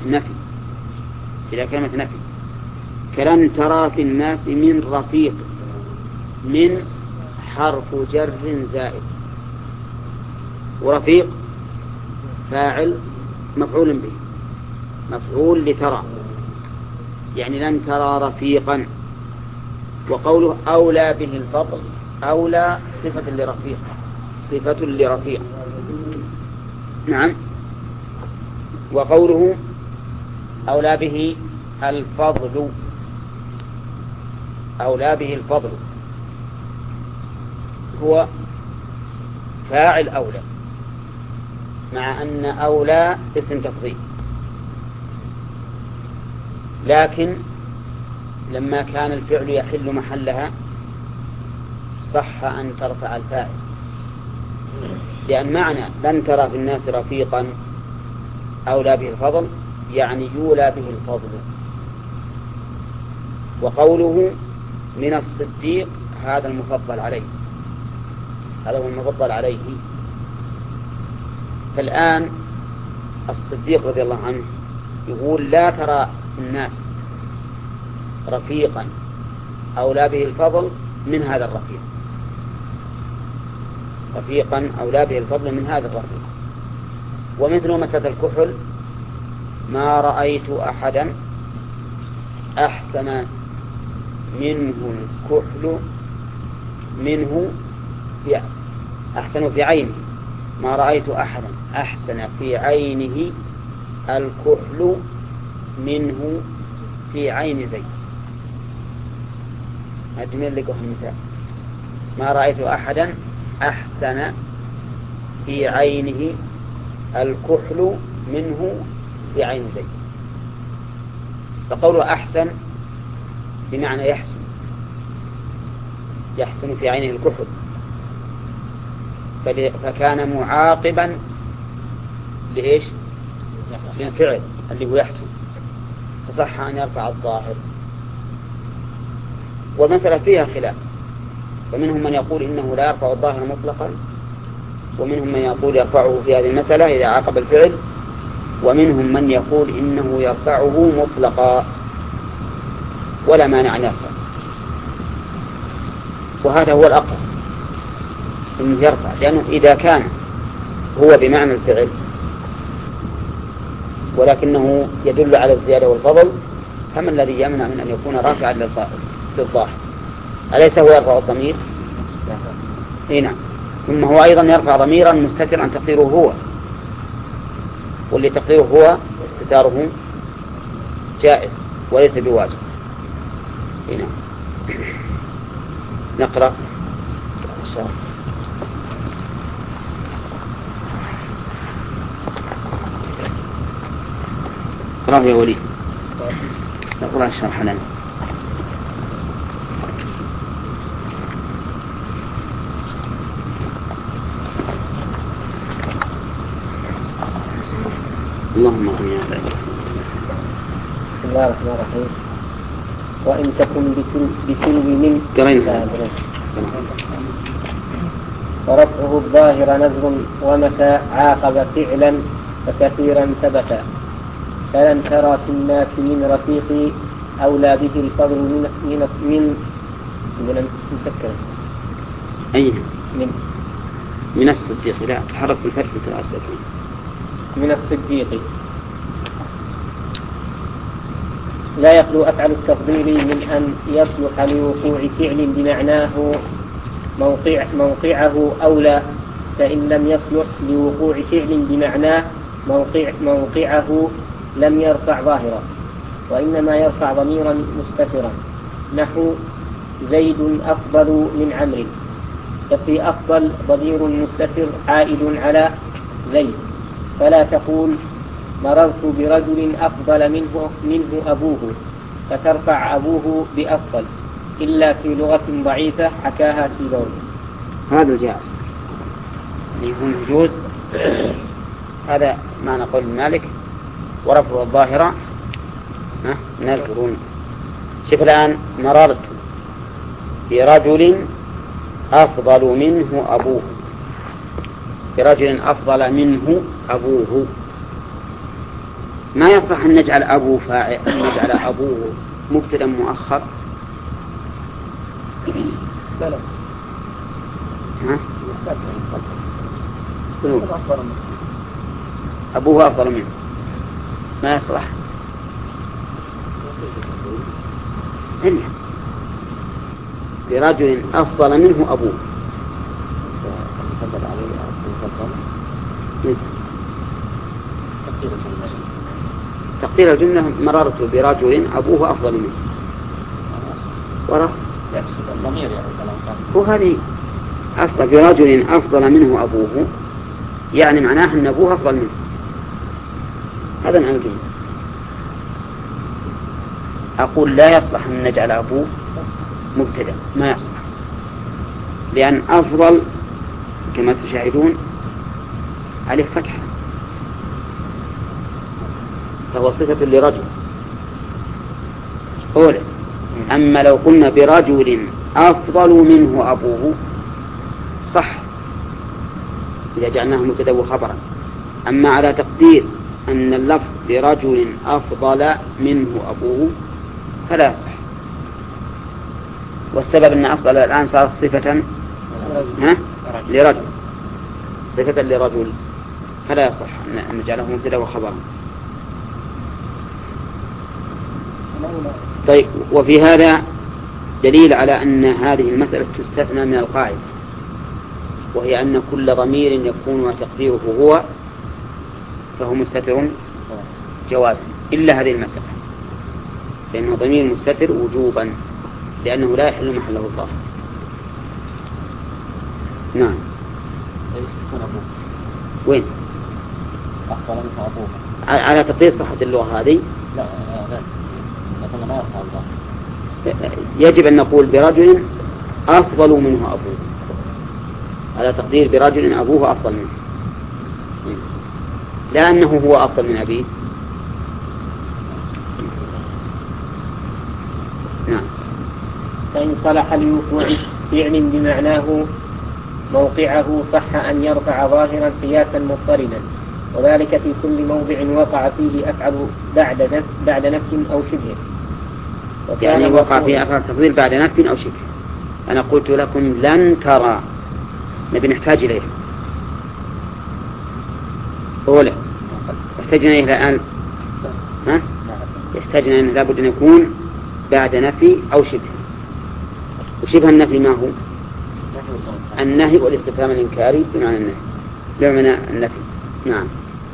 نفي. كلن ترى في الناس من رفيق، من حرف جر زائد، ورفيق فاعل مفعول به، مفعول لترى، يعني لن ترى رفيقا. وقوله أولى به الفضل، أولى صفة لرفيق. نعم. وقوله أولى به الفضل، أولى به الفضل هو فاعل أولى، مع أن أولى اسم تفضيل، لكن لما كان الفعل يحل محلها صح أن ترفع الفاعل، لأن معنى لن ترى في الناس رفيقا أولى به الفضل يعني يولى به الفضل. وقوله من الصديق هذا المفضل عليه، هذا هو المفضل عليه. فالآن الصديق رضي الله عنه يقول لا ترى الناس رفيقا أولى به الفضل من هذا الرفيق، رفيقا أولى به الفضل من هذا الرفيق. ومثل مسألة الكحل ما رأيت أحدا أحسن منه الكحل منه في عينه، ما رأيت أحدا أحسن في عينه الكحل منه في عين زيد. أجمل لكم المثال، ما رأيت أحدا أحسن في عينه الكحل منه في عين زيد. فقوله أحسن بمعنى يحسن في عينه الكحل، فكان معاقبا لإيش؟ للفعل اللي هو يحسن، فصح أن يرفع الظاهر. والمسألة فيها خلاف، فمنهم من يقول إنه لا يرفع الظاهر مطلقا، ومنهم من يقول يرفعه في هذه المسألة إذا عاقب الفعل، ومنهم من يقول إنه يرفعه مطلقا ولا مانع أن يرفع. وهذا هو الأقرب إنه يرفع، لأنه إذا كان هو بمعنى الفعل ولكنه يدل على الزيادة والفضل، فما الذي يمنع من أن يكون رافعا للظاهر؟ أليس هو يرفع الضمير؟ نعم. ثم هو أيضا يرفع ضميرا مستترا تقديره هو، واللي تقديره هو استتاره جائز وليس بواجب. نعم. نقرأ اقرأ يا وليد، اقرأ الشرح لنا. اللهم اغني عن ذلك. بسم الله الرحمن الرحيم. وإن تكن بسلو من ورفعه الظاهر نزر، ومتى عاقب فعلا فكثيرا ثبتا، فلن ترى في الناس من رفيق أولى به الفضل من مسكرة أين من الصديق، لا تحرك بالفتح متأسف من الصديق. لا يخلو أفعل التفضيل من أن يصلح لوقوع فعل بمعناه موقعه أولى، فإن لم يصلح لوقوع فعل بمعناه موقعه لم يرفع ظاهرا، وإنما يرفع ضميرا مستترا، نحو زيد أفضل من عمرو، ففي أفضل ضمير مستتر عائد على زيد، فلا تقول مررت برجل أفضل منه أبوه، فترفع أبوه بأفضل، إلا في لغة ضعيفة حكاها سيبوي. هذا الجائز يكون يجوز. هذا معنى قول مالك ورفع الظاهرة نزر. شوف الآن، مررت برجل أفضل منه أبوه، برجل أفضل منه أبوه، ما يصح أن نجعل أبوه فاعل، أن نجعل أبوه مبتدا مؤخر. لا أبوه أفضل منه ما يصلح. برجل أفضل منه أبوه، تقدير الجملة مررت برجل أبوه أفضل منه، وهذه أصلا برجل أفضل منه أبوه، يعني معناه أن أبوه أفضل منه. هذا معنى الجملة. أقول لا يصلح أن نجعل أبوه مبتدأ، ما يصلح، لأن أفضل كما تشاهدون عليه فتحة، فهو صفة لرجل أولا. أما لو قلنا برجل أفضل منه أبوه صح إذا جعلناه مبتدأ وخبرا. أما على تقدير أن اللفظ برجل أفضل منه أبوه فلا يصح، والسبب أن أفضل الآن صارت صفة لرجل، صفة لرجل، فلا يصح أن نجعله مبتدأ وخبرا. طيب، وفي هذا دليل على أن هذه المسألة تستثنى من القاعدة، وهي أن كل ضمير يكون تقديره هو فهو مستتر جوازا إلا هذه المسألة، لأنه ضمير مستتر وجوبا لأنه لا يحل محله الظاهر. نعم. وين؟ على تقدير صحة اللغة هذه لا مثلا ما يرفع الظاهر. يجب أن نقول برجل أفضل منه أبوه، على تقدير برجل أبوه أفضل منه، لا أنه هو أفضل من أبيه. نعم. فإن صلح لوقوع فعل بمعناه موقعه صح أن يرفع ظاهرا قياسا مضطردا، وذلك في كل موضع وقع فيه أفعل بعد نفس أو شبه. يعني وقع فيه أفعل تفضيل بعد نفس أو شبه. أنا قلت لكم لن ترى، نبي نحتاج إليه أولا، يحتاجنا إليه الآن، يحتاجنا أن لابد أن يكون بعد نفي أو شبه. وشبه النفي ما هو؟ النهي والاستفهام الإنكاري بمعنى النهي بمعنى النفي. نعم.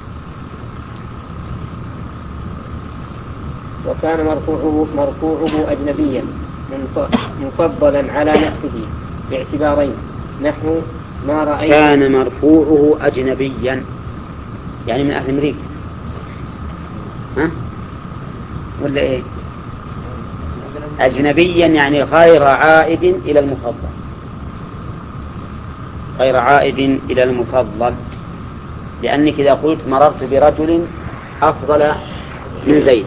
وكان مرفوعه أجنبيا مفضلا على نفسه باعتبارين، نحو ما رأيت. كان مرفوعه أجنبيا يعني من أهل أمريكا، ها ولا إيه؟ أجنبيا يعني غير عائد إلى المفضل، غير عائد إلى المفضل، لأنك إذا قلت مررت برجل أفضل من زيد،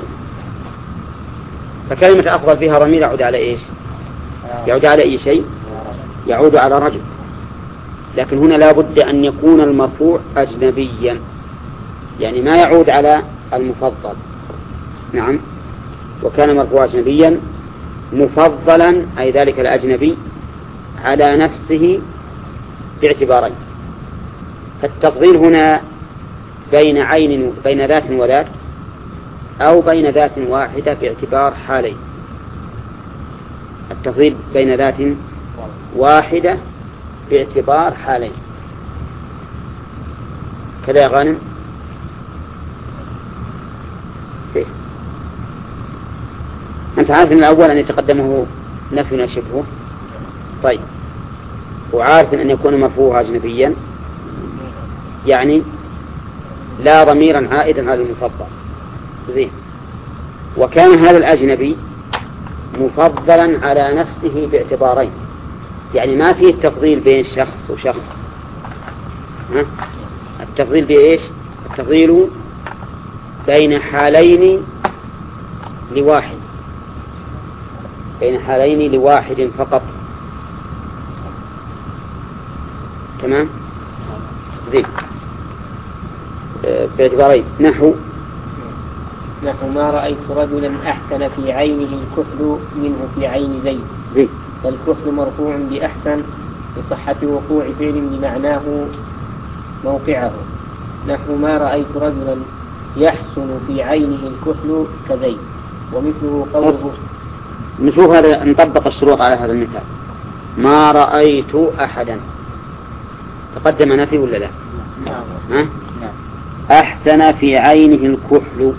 فكلمة أفضل فيها ضمير يعود على إيش؟ يعود على أي شيء؟ يعود على رجل، لكن هنا لا بد أن يكون المرفوع أجنبيا، يعني ما يعود على المفضل. نعم. وكان مرفوع أجنبيا مفضلا أي ذلك الأجنبي على نفسه باعتبارين. فالتفضيل هنا بين ذات وذات، أو بين ذات واحدة باعتبار حالين. التفضيل بين ذات واحدة باعتبار حالين. كذا يا غانم؟ إيه؟ أنت عارف أن الأول أن يتقدمه نفي شبهه، طيب، وعارف أن يكون مرفوعا أجنبيا يعني لا ضميرا عائدا على المفضل، زين. وكان هذا الأجنبي مفضلا على نفسه باعتبارين، يعني ما فيه التفضيل بين شخص وشخص، التفضيل بإيش؟ التفضيل بين حالين لواحد، بين حالين لواحد فقط. تمام؟ زين. باعتبارين، نحو ما رأيت رجلا أحسن في عينه الكحل منه في عين زيد. زين. فالكحل مرفوع بأحسن لصحة وقوع فعل بمعناه موقعه، نحو ما رأيت رجلا يحسن في عينه الكحل كزيد. ومثله قوله. نشوف هذا، نطبق الشروط على هذا المثال. ما رأيت أحدا، تقدم نفي ولا لا؟ نعم. أحسن في عينه الكحل،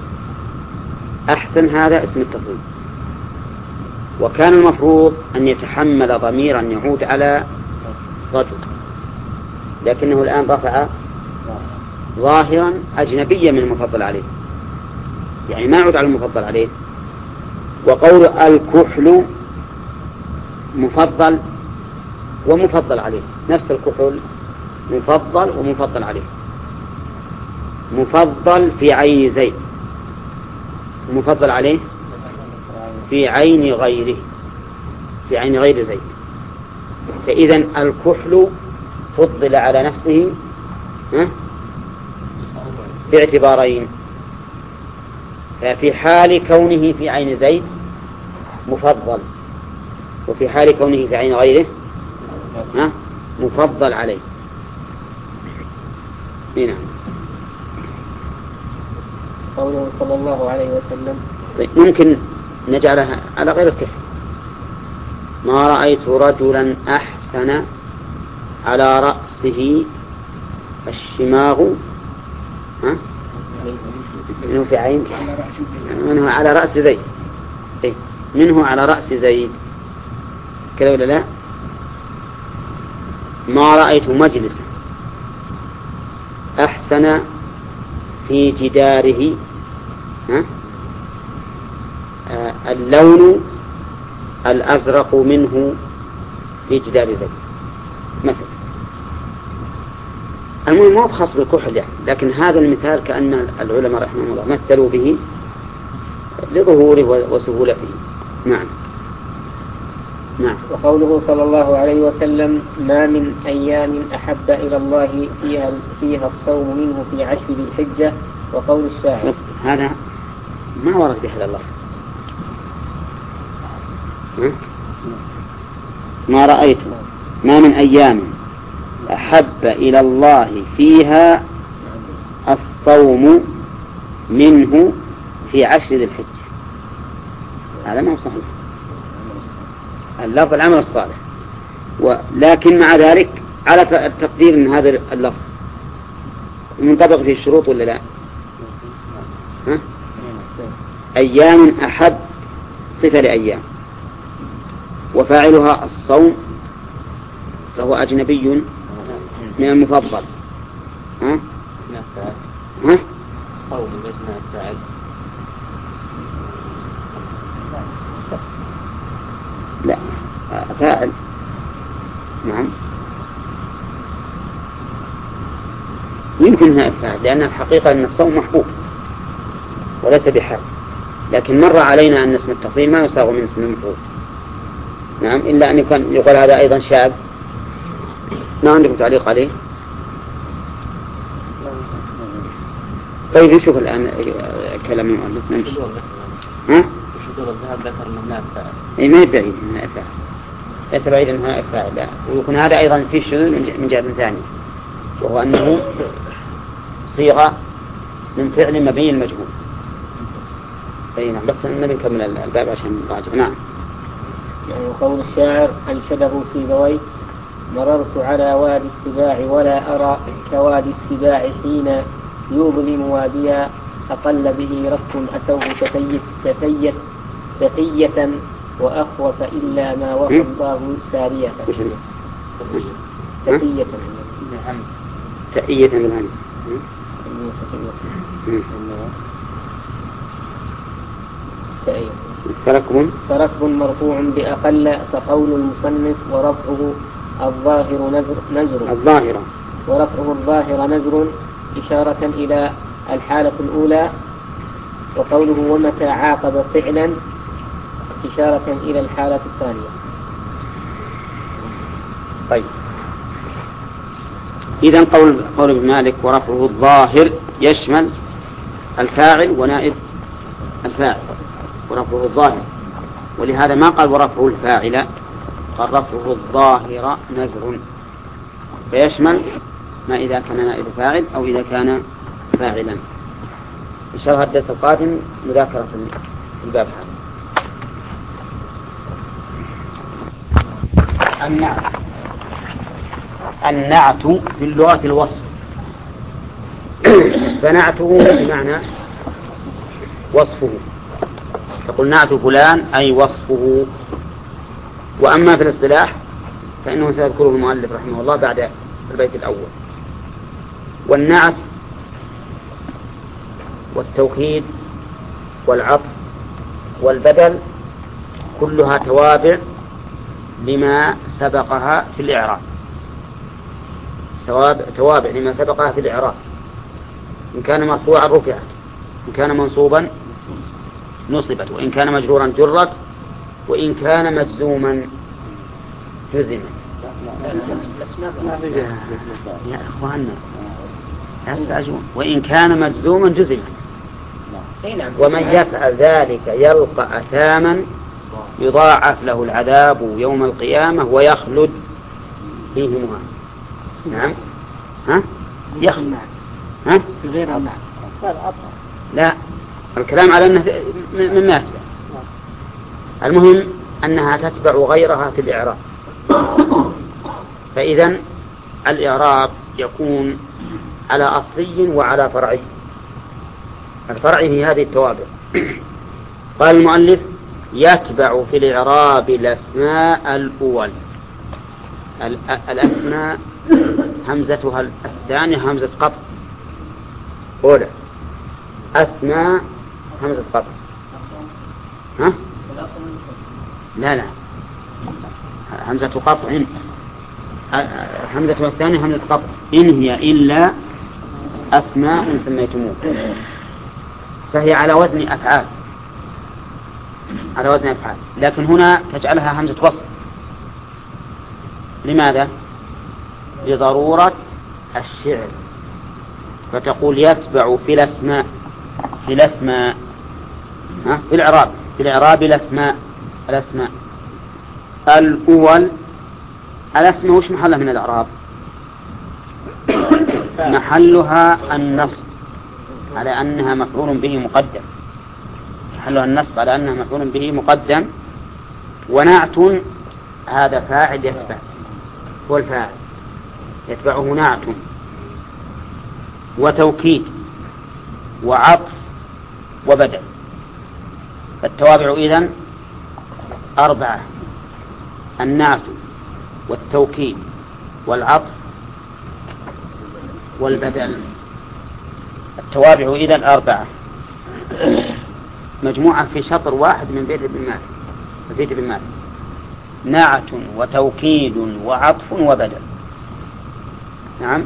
أحسن هذا اسم التفضيل، وكان المفروض أن يتحمل ضميرا يعود على رجل، لكنه الآن رفع ظاهرا أجنبيا من المفضل عليه، يعني ما يعود على المفضل عليه. وقول الكحل مفضل ومفضل عليه، نفس الكحل مفضل ومفضل عليه. مفضل في عين زيد، مفضل عليه في عين غيره، في عين غير زيد. فإذا الكحل فضل على نفسه باعتبارين، ففي حال كونه في عين زيد مفضل، وفي حال كونه في عين غيره مفضل عليه. نعم. قوله صلى الله عليه وسلم. طيب، ممكن نجعلها على غير الكحل. ما رأيت رجلا أحسن على رأسه الشماغ منه في عين منه على رأس زيد منه على رأس زيد كذا ولا لا؟ ما رأيت مجلسا أحسن في جداره اللون الأزرق منه في جدار زيد مثلا. المهم ما خاص بالكحل يعني، لكن هذا المثال كأن العلماء رحمهم الله مثلوا به لظهوره وسهولته. نعم. وقوله صلى الله عليه وسلم ما من أيام أحب إلى الله فيها الصوم منه في 10 ذي الحجة. وقول الشاعر هذا ما ورد بهذا اللفظ. ما رأيت ما من أيام أحب إلى الله فيها الصوم منه في 10 ذي الحجة. هذا ما هو صحيح. اللفظ العمل الصالح، ولكن مع ذلك على التقدير من هذا اللفظ منطبق فيه الشروط ولا لا؟ أيام أحب صفة لأيام وفاعلها الصوم فهو أجنبي من المفضل. الصوم باسم الفاعل. لا فاعل. نعم يمكن هذا الفاعل، لأن الحقيقة أن الصوم محبوب وليس بحال، لكن مر علينا أن اسم التفضيل ما يساغ من اسم المفعول. نعم إلا أن يقال هذا أيضا شاذ. ما عندكم تعليق عليه؟ طيب نشوف الآن كلام المؤلف. نمشي. شذور الذهب ذكر أنه فاعل. أي ما يبعيد أنها فاعل، ليس بعيد أنها فاعل، لا. ويكون هذا أيضا فيه شذور من جهة ثانية، وهو أنه صيغة من فعل مبني المجهول. أي نعم، بس النبي نكمل الباب عشان نراجع. نعم. يعني قول الشاعر أنشده سيبويه مررت على وادي السباع ولا أرى كوادي السباع حين يظلم واديا أقل به رف أتوه تفية وأخوف إلا ما وفى الله سارية. تأية بالهمس. فركب مرفوع بأقل، فقول المصنف ورفعه الظاهر نزر ورفعه الظاهر نزر إشارة إلى الحالة الأولى، وقوله ومتى عاقب فعلا إشارة إلى الحالة الثانية. طيب إذن قول ابن مالك ورفعه الظاهر يشمل الفاعل ونائب الفاعل، ورفعه الظاهر، ولهذا ما قال ورفعه الفاعل، قال رفعه الظاهر نزر، فيشمل ما إذا كان نائب فاعل أو إذا كان فاعلا. إن شاء الله الدرس القادم مذاكرة الباب هذا. النعت في اللغة الوصف، فنعته بمعنى وصفه، تقول نعت فلان أي وصفه. وأما في الاصطلاح فإنه سيذكره المؤلف رحمه الله بعد البيت الأول. والنعت والتوكيد والعطف والبدل كلها توابع لما سبقها في الإعراب، توابع لما سبقها في الإعراب. إن كان مرفوعا رفعت، إن كان منصوبا نصبت، وإن كان مجرورا جرت، وإن كان مجزوما جزمت. يا إخواننا وإن كان مجزوما جزمت. ومن يفعل ذلك يلقى أثاما يضاعف له العذاب يوم القيامة ويخلد فيه مهانا. نعم. يخلد. في غير النعم. لا، الكلام على أنه مما يتبع. المهم أنها تتبع غيرها في الإعراب. فإذا الإعراب يكون على أصلي وعلى فرعي. الفرعي هي هذه التوابع. قال المؤلف يتبع في الإعراب الأسماء الأول. الأسماء همزتها الثانية همزة قطع. أولى أسماء همزة قطع. ها؟ لا همزة قطع. همزة الثانية همزة قطع. إن هي إلا أسماء سميتموه، فهي على وزن أفعال، على وزن أفعال، لكن هنا تجعلها همزة وصل. لماذا؟ لضرورة الشعر، فتقول يتبع في الأسماء، في الأسماء في الإعراب، في الإعراب الأسماء الأول. الأسماء وش محلها من الإعراب؟ محلها النصب على أنها مفعول به مقدم، محلها النصب على أنها مفعول به مقدم، ونعت هذا فاعل يتبع، هو الفاعل يتبعه نعت وتوكيد وعطف وبدل. فالتوابع إذن 4: النعت والتوكيد والعطف والبدل. التوابع إذن 4 مجموعة في شطر واحد من بيت ابن مالك: نعت وتوكيد وعطف وبدل. نعم.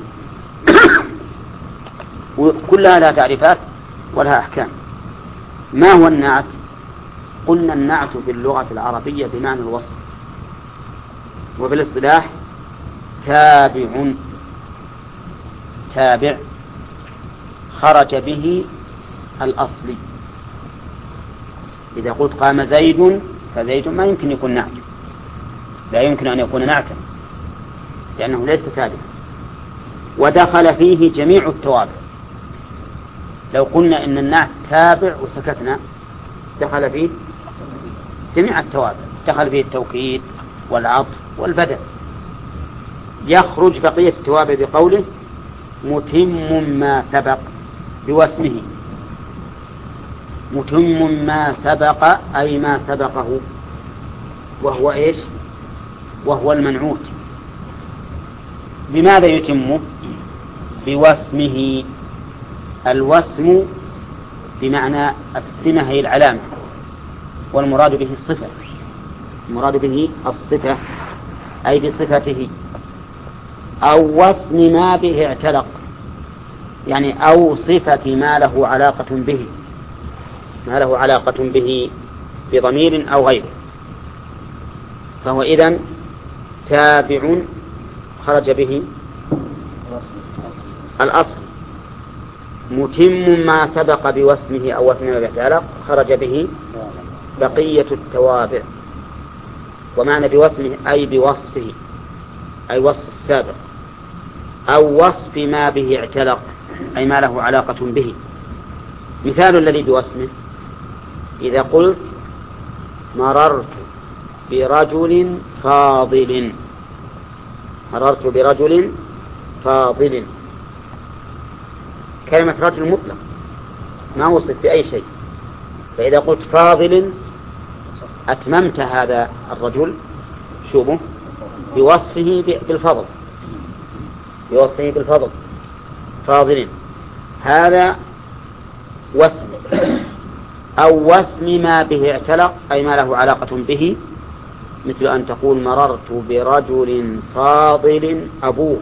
وكلها لها تعريفات ولها أحكام. ما هو النعت؟ قلنا النعت في اللغة العربية بمعنى الوصف، وفي الاصطلاح تابع خرج به الأصلي. إذا قلت قام زيد فزيد ما يمكن يكون نعت، لا يمكن أن يكون نعتا لأنه ليس تابعا. ودخل فيه جميع التوابع. لو قلنا إن النعت تابع وسكتنا دخل فيه جميع التوابع، دخل فيه التوكيد والعطف والبدل. يخرج بقية التوابع بقوله متم ما سبق بواسمه. متم ما سبق أي ما سبقه، وهو إيش؟ وهو المنعوت. بماذا يتم؟ بواسمه. الوسم بمعنى السمة هي العلامة، والمراد به الصفة، المراد به الصفة أي بصفته، أو وسم ما به اعتلق، يعني أو صفة ما له علاقة به، ما له علاقة به بضمير أو غيره. فهو إذن تابع خرج به الأصل. متم ما سبق بوسمه أو وسم ما به اعتلق خرج به بقية التوابع. ومعنى بوسمه أي بوصفه، أي وصف السابق، أو وصف ما به اعتلق أي ما له علاقة به. مثال الذي بوسمه: إذا قلت مررت برجل فاضل، مررت برجل فاضل، كلمة رجل مطلق ما وصف بأي شيء، فإذا قلت فاضل أتممت هذا الرجل شوبه بوصفه بالفضل، بوصفه بالفضل. فاضل هذا وسم. أو وسم ما به اعتلق أي ما له علاقة به، مثل أن تقول مررت برجل فاضل أبوه،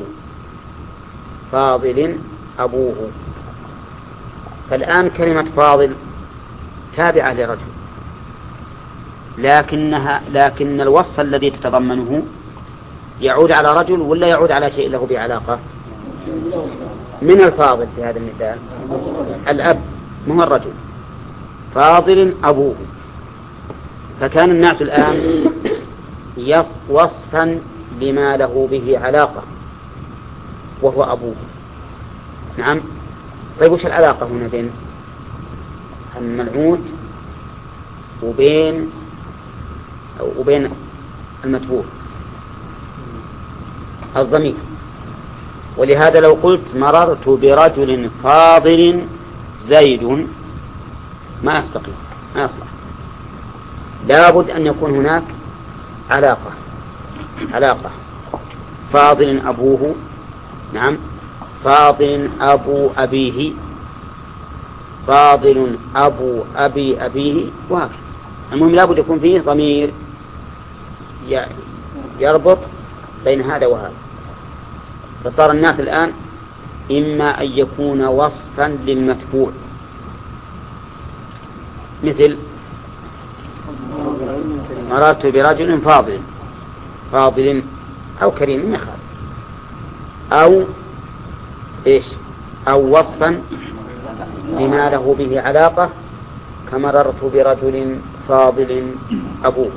فاضل أبوه. فالآن كلمة فاضل تابعة لرجل، لكن الوصف الذي تتضمنه يعود على رجل ولا يعود على شيء له بعلاقة؟ من الفاضل في هذا المثال الأب، مو الرجل. فاضل أبوه، فكان النعت الآن وصفا لما له به علاقة وهو أبوه. نعم. طيب وش العلاقة هنا بين المنعوت وبين المتبوع؟ الضمير. ولهذا لو قلت مررت برجل فاضل زيد ما يستقيم، ما يصلح، لابد أن يكون هناك علاقة. فاضل أبوه، نعم، فاضل أبو أبيه، فاضل أبو أبي أبيه، وهكذا. المهم لابد يكون فيه ضمير يربط بين هذا وهذا. فصار الناس الآن إما أن يكون وصفا للمتبوع، مثل مررت برجل فاضل أو كريم، أو إيش، أو وصفا لما له به علاقة، كمررت برجل فاضل أبوه.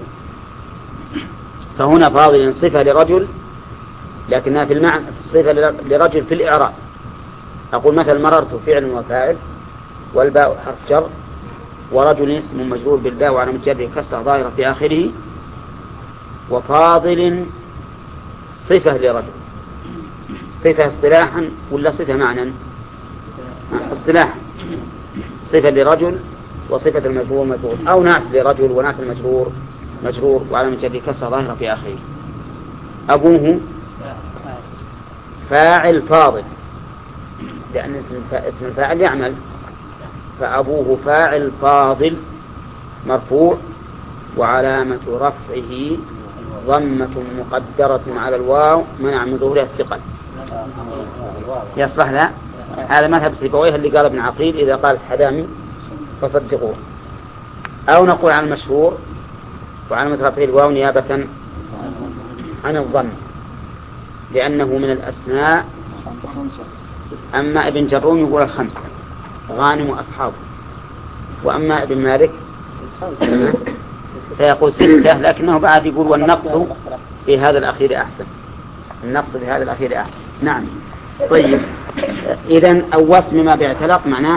فهنا فاضل صفة لرجل، لكنها في المعنى صفة لرجل في الإعراب. أقول مثل مررت فعل وفاعل، والباء حرف جر، ورجل اسم مجرور بالباء وعلى مجرد كسر ظاهرة في آخره، وفاضل صفة لرجل. صفة اصطلاحا ولا صفة معنى؟ اصطلاحا صفة لرجل، وصفة المجرور مجرور، أو نعت لرجل ونعت المجرور مجرور وعلى مجرد كسر ظاهرة في آخره. أبوه فاعل فاضل، لأن اسم الفاعل يعمل، فأبوه فاعل فاضل مرفوع، وعلامة رفعه ضمة مقدرة على الواو منع من ظهورها الثقل. يصلح لا؟ هذا مذهب سيبويه اللي قال ابن عقيل إذا قال الحدامي فصدقوه. أو نقول عن المشهور وعلامة رفعه الواو نيابة عن الضم، لأنه من الأسماء. أما ابن جرون يقول 5، غانم وأصحابه. وأما ابن مالك فيقول 6، لكنه بعد يقول والنقص في هذا الأخير أحسن، النقص في هذا الأخير أحسن. نعم. طيب، إذن أو وصف ما باعتلاق معناه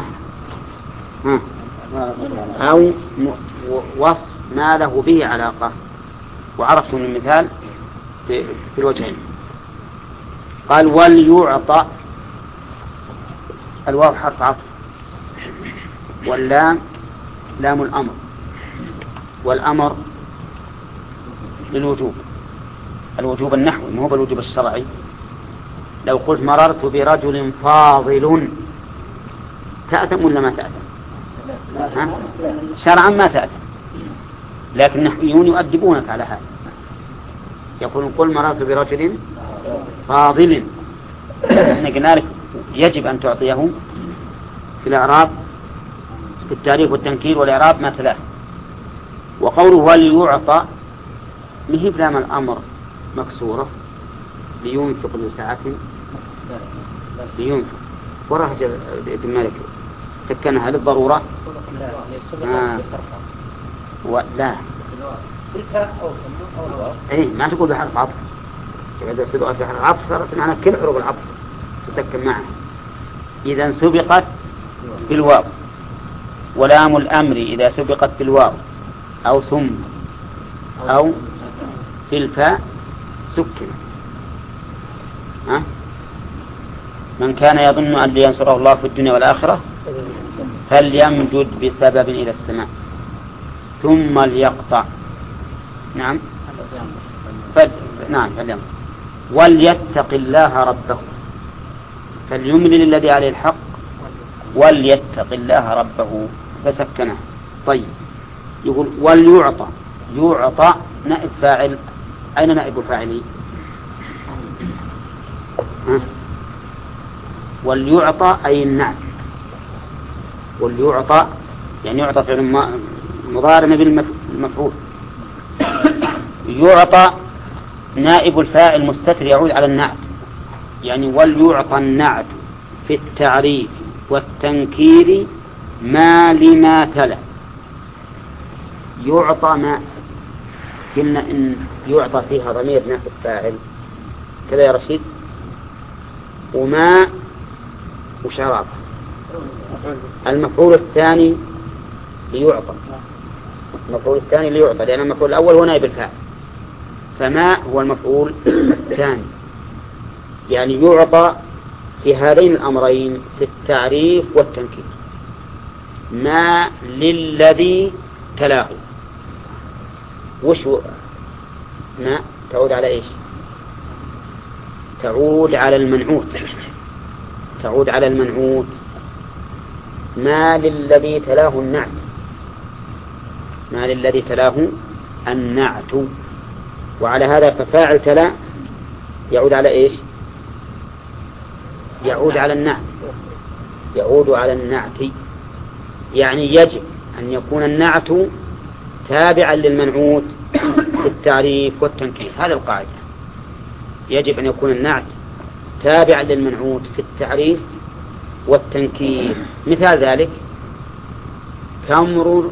أو وصف ما له به علاقة. وعرفت من المثال في الوجهين. قال وليعطى، الواو حرف عطف، واللام لام الأمر، والأمر للوجوب، الوجوب النحوي مو بالوجوب الشرعي. لو قلت مررت برجل فاضل تأتم ولا ما تأتم؟ شرعا ما تأتم، لكن النحويون يؤدبونك على هذا، يقولون قل مررت برجل فاضل. احنا قلنا لك يجب أن تعطيه في الإعراب، في التعريف والتنكير والإعراب مثلا. وقوله وليعطى مهب لام الأمر مكسورة، لينفق ذو ساعة لينفق، ورهج ابن مالك سكنها للضرورة. لا ايه ما تقول بحرف عطف، إذا سبقت بحرف عطف صارت معنا كل حروف العطف تسكن معها. إذا سبقت بالواو، ولام الأمر إذا سبقت بالواو أو ثم أو في الفاء سكن. من كان يظن أن لينصره الله في الدنيا والآخرة فليمدد بسبب إلى السماء ثم ليقطع. نعم نعم فليمدد. وليتق الله ربه، فليملل الذي عليه الحق وليتق الله ربه فسكنه. طيب، يقول وليعطى، يعطى نائب فاعل، أين نائب الفاعل؟ وليعطى أي النعت، وليعطى يعني يعطى فعل مضارع بالمفعول. يعطى نائب الفاعل مستتر يعود على النعت، يعني وليعطى النعت في التعريف والتنكير ما لما تلا. يعطى ما قلنا إن يعطى فيها ضمير نائب الفاعل كذا يا رشيد، وما وشراب. المفعول الثاني ليعطى، المفعول الثاني ليعطى لأن المفعول الأول هو نائب الفاعل، فما هو المفعول الثاني. يعني يعطى في هذين الأمرين في التعريف والتنكير ما للذي تلاه. وش ما تعود على إيش؟ تعود على المنعوت. تعود على المنعوت. ما للذي تلاه النعت. ما للذي تلاه النعت. وعلى هذا ففاعل تلا يعود على إيش؟ يعود على النعت. يعود على النعت، يعني يجب أن يكون النعت تابعا للمنعوت في التعريف والتنكير. هذا القاعدة، يجب أن يكون النعت تابعا للمنعوت في التعريف والتنكير. مثال ذلك كمرر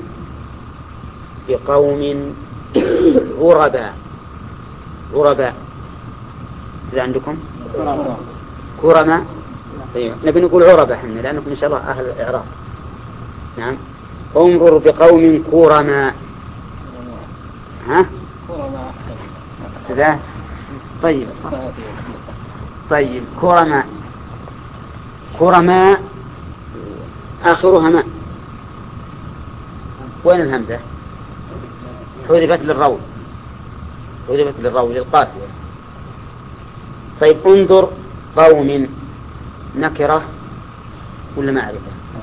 بقوم غرباء. غرباء إذا عندكم كرماء. طيب نبي نقول عربة احنا لأنكم إن شاء الله أهل الإعراب. نعم. امرر بقوم كرماء. ها كذا. طيب طيب كرماء. كرماء آخرها ماء. وين الهمزة؟ حذفت للروي. حذفت للروي للقافية. طيب انظر قوم نكرة ولا معرفة؟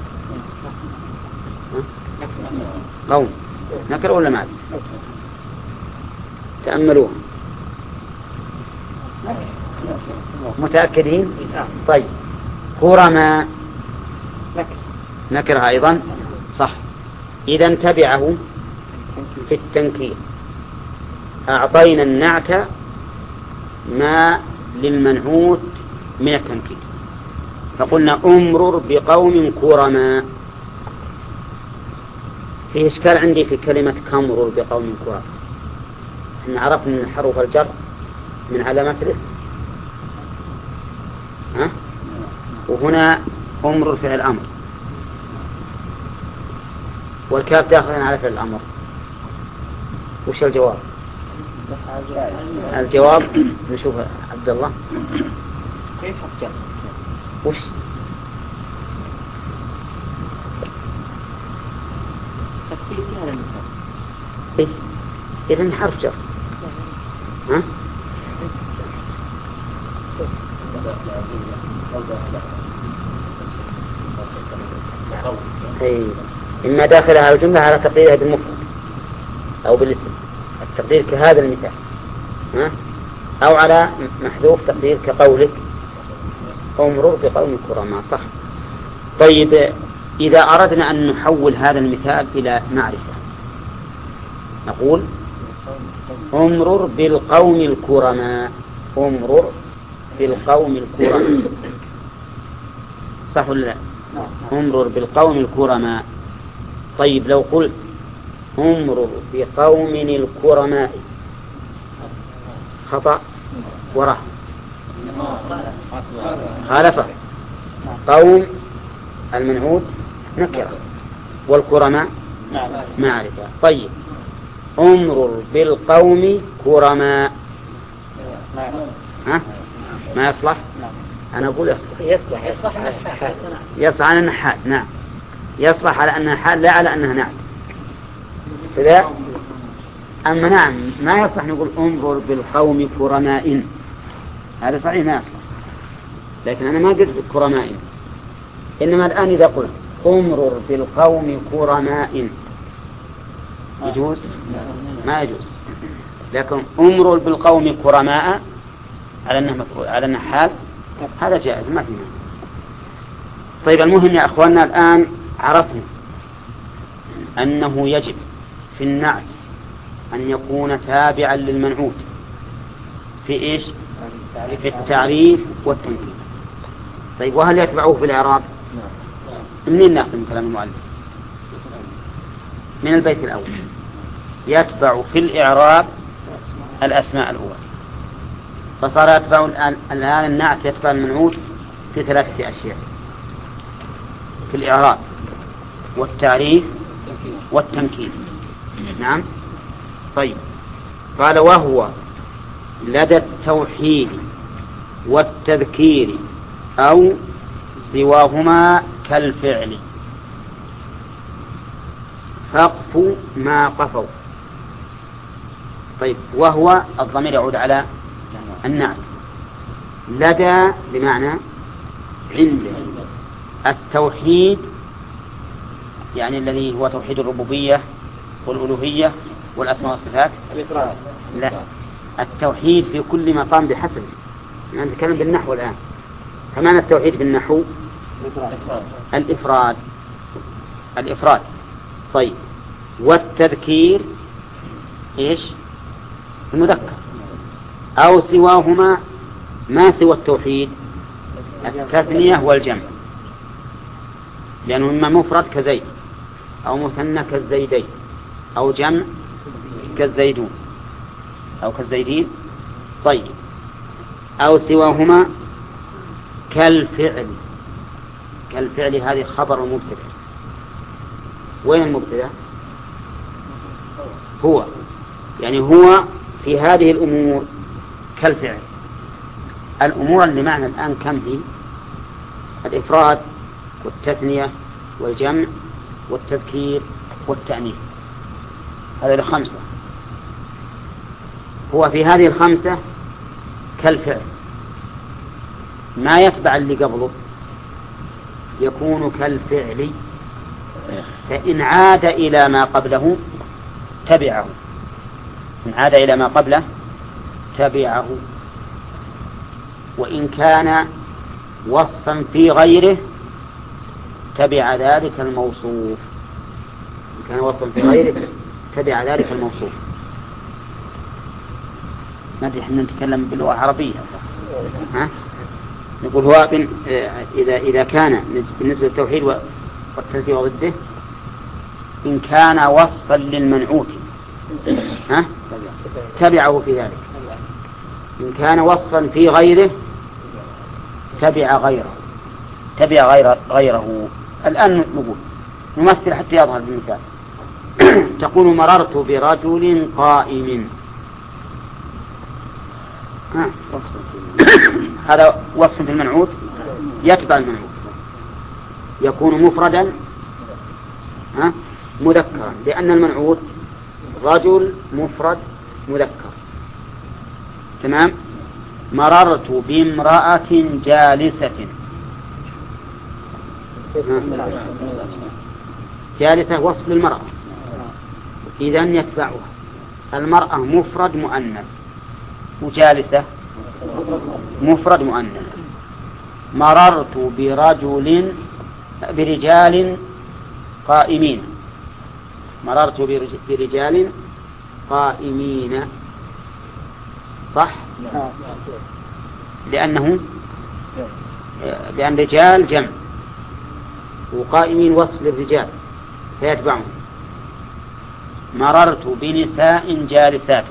قوم نكرة ولا معرفة؟ تأملوها. متأكدين؟ طيب كرماء نكرة أيضا صح. إذا تبعه في التنكير. أعطينا النعت ما للمنعوت من التنكير، فقلنا أمرر بقوم كرماء. فيه إشكال عندي في كلمة كمرر بقوم كرماء. إحنا عرفنا من حروف الجر من علامات الاسم، ها؟ وهنا أمرر فعل الأمر، والكاف داخل على فعل الأمر. وش الجواب؟ الجواب نشوف عبد الله كيف حرف جر؟ وش تفسير في هذا المثال؟ إيه؟ إذن حرف جر. ها؟ أي إما داخلها الجملة على تقديرها بالمفرد أو بالاسم، التقدير كهذا المثال، ها؟ أو على محذوف تقدير كقولك أمرر بقوم كرماء. صح. طيب إذا أردنا أن نحول هذا المثال إلى معرفة نقول أمرر بالقوم الكرماء. أمرر بالقوم الكرماء. صح ولا لا؟ أمرر بالقوم الكرماء. طيب لو قلت أمرر بقوم الكرماء خطأ وراه خالفه. قوم المنعوت نكرة والكرماء معرفة. طيب أمرر بالقوم كرماء ها؟ ما يصلح؟ أنا أقول يصلح. يصلح على أنها حال. نعم يصلح على أنها حال لا على أنها نعت. كذا. أما نعم ما يصلح نقول أمرر بالقوم كرماء، هذا صحيح ما يصلح، لكن أنا ما قلت كرماء. إنما الآن إذا قلت أمرر بالقوم كرماء يجوز؟ ما يجوز. لكن أمرر بالقوم كرماء على أنها حال هذا جائز ما في مانع. طيب المهم يا أخواننا الآن عرفنا أنه يجب في النعت أن يكون تابعا للمنعوت في إيش؟ في التعريف والتنكير. طيب وهل يتبعوه في الإعراب؟ منين نأخذ من كلام المؤلف؟ من البيت الأول. يتبع في الإعراب الأسماء الأولى، فصار يتبع الآن النعت يتبع المنعوت في 3 أشياء: في الإعراب والتعريف والتنكير. نعم. طيب قال وهو لدى التوحيد والتذكير أو سواهما كالفعل. فقف ما قفوا. طيب، وهو الضمير يعود على النعت. لدى بمعنى عند. التوحيد يعني الذي هو توحيد الربوبية والألوهية والأسماء والصفات. لا، التوحيد في كل مقام بحسب. يعني نتكلم بالنحو الآن. فمعنى التوحيد بالنحو الإفراد. طيب، والتذكير إيش؟ المذكر. أو سواهما ما سوى التوحيد التثنية والجمع، لأنه إما مفرد كزيد أو مثنى كالزيدين أو جمع كالزيدون أو كالزيدين. طيب، أو سواهما كالفعل. كالفعل هذه خبر مبتدأ. وين المبتدأ؟ هو، يعني هو في هذه الأمور كالفعل. الأمور اللي معنا الآن كم هي؟ الإفراد والتثنية والجمع والتذكير والتأنيث. هذه الخمسة. هو في هذه الخمسة كالفعل. ما يتبع اللي قبله يكون كالفعل، فإن عاد إلى ما قبله تبعه. إن عاد إلى ما قبله تبعه. وإن كان وصفا في غيره تبع ذلك الموصوف. إن كان وصفا في غيره تبع ذلك الموصوف. ما أدري إحنا نتكلم باللغة العربية. نقول هو إذا كان بالنسبة للتوحيد والتذكير وضده، إن كان وصفا للمنعوت تبعه في ذلك. إن كان وصفا في غيره تبع غيره. الآن نقول نمثل حتى يظهر بالمثال. تقول مررت برجل قائم. هذا وصف في المنعوت يتبع المنعوت، يكون مفردا مذكرا، لأن المنعوت رجل مفرد مذكر. تمام. مررت بامرأة جالسة. جالسة وصف للمرأة، إذن يتبعها. المرأة مفرد مؤنث، وجالسة مفرد مؤنث. مررت برجال قائمين. مررت برجال قائمين، صح؟ لأن رجال جمع وقائمين وصف للرجال فيتبعهم. مررت بنساء جالسات.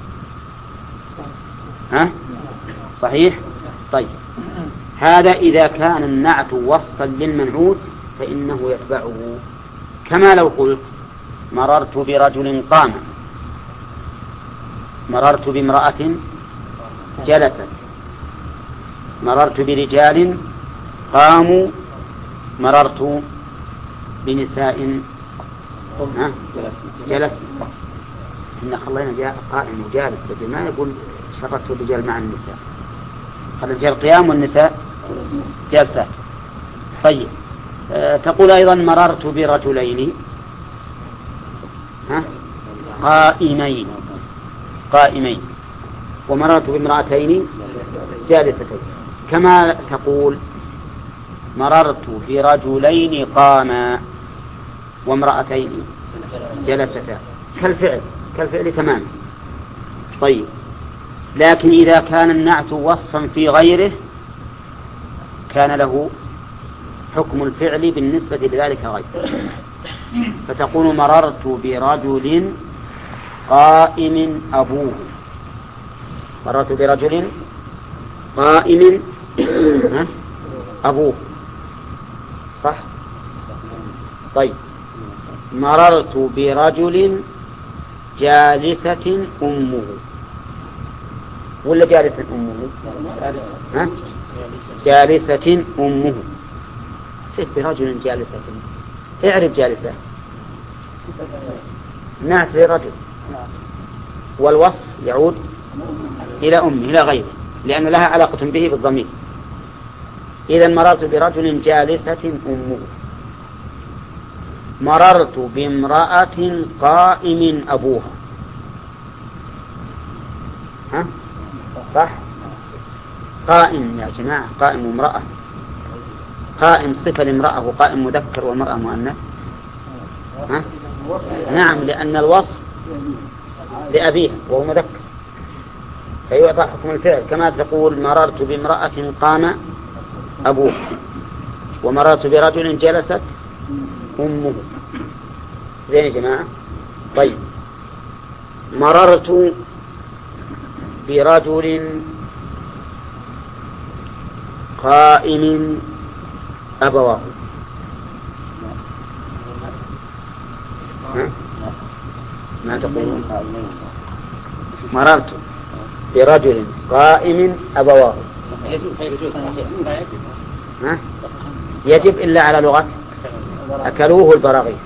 صحيح؟ طيب، هذا إذا كان النعت وصفا للمنعوت فإنه يتبعه. كما لو قلت مررت برجل قام، مررت بامرأة جلست، مررت برجال قاموا، مررت بنساء جلست. إن خلينا جاء قائم وجالس، بدل ما يقول شرفت الرجال مع النساء. خلي الرجال قيام والنساء جالسات. طيب، تقول أيضا مررت برجلين قائمين، ومررت بامرأتين جالستين. كما تقول مررت برجلين قاما وامرأتين جلستا، كالفعل تماما. طيب، لكن إذا كان النعت وصفا في غيره كان له حكم الفعل بالنسبة لذلك غير. فتقول مررت برجل قائم أبوه. مررت برجل قائم أبوه، صح؟ طيب، مررت برجل جالسة أمه. ولا جالسة أمه؟ ها؟ جالسة أمه. سيف برجل جالسة. اعرف جالسة نعت لرجل، والوصف يعود إلى أمه إلى غيره لأن لها علاقة به بالضمير. إذا مررت برجل جالسة أمه. مررت بامرأة قائم أبوها. ها؟ صح؟ قائم يا جماعة، قائم امرأة. قائم صفة لامرأة وقائم مذكر والمرأة مؤنث. ها؟ نعم، لأن الوصف لأبيها وهو مذكر فيعطى حكم الفعل، كما تقول مررت بامرأة قام أبوها، ومررت برجل جلست أمه. زين يا جماعة. طيب، مررت برجل قائم أبواه. ما تقولون؟ مررت برجل قائم أبواه. يجب إلا على لغة أكلوه البراغيث.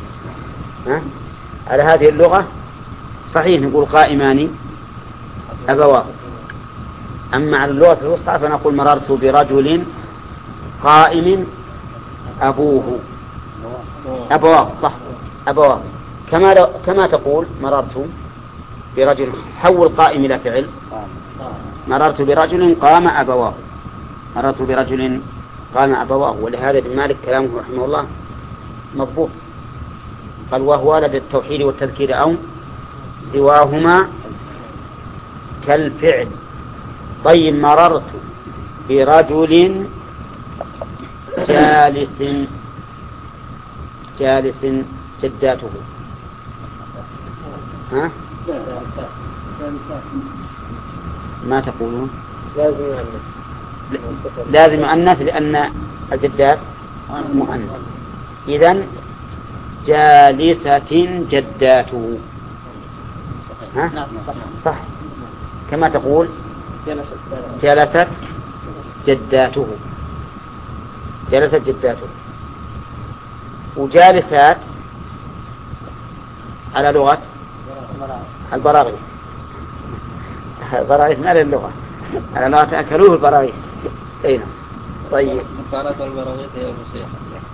على هذه اللغة صحيح نقول قائمان أبواه، أما على اللغة الوسطى فنقول مررت برجل قائم أبوه. أبواه صح، أبواه. كما تقول مررت برجل، حول قائم إلى فعل. مررت برجل قام أبواه. مررت برجل قام أبواه. ولهذا ابن مالك كلامه رحمه الله مضبوط، قال وهو لدى التوحيد والتذكير أو سواهما كالفعل. طيب، مررت برجل جالس جداته. ها؟ ما تقولون؟ لازم مؤنث لأن الجدات مؤنث. إذن جالسة جداته. ها؟ صح، كما تقول جلست جداته. جلست جداته. وجالسات على لغة البراغيث. البراغيث ما للغة، على لغة أكلوه البراغيث. أين؟ طيب، البراغيث هي المسيح.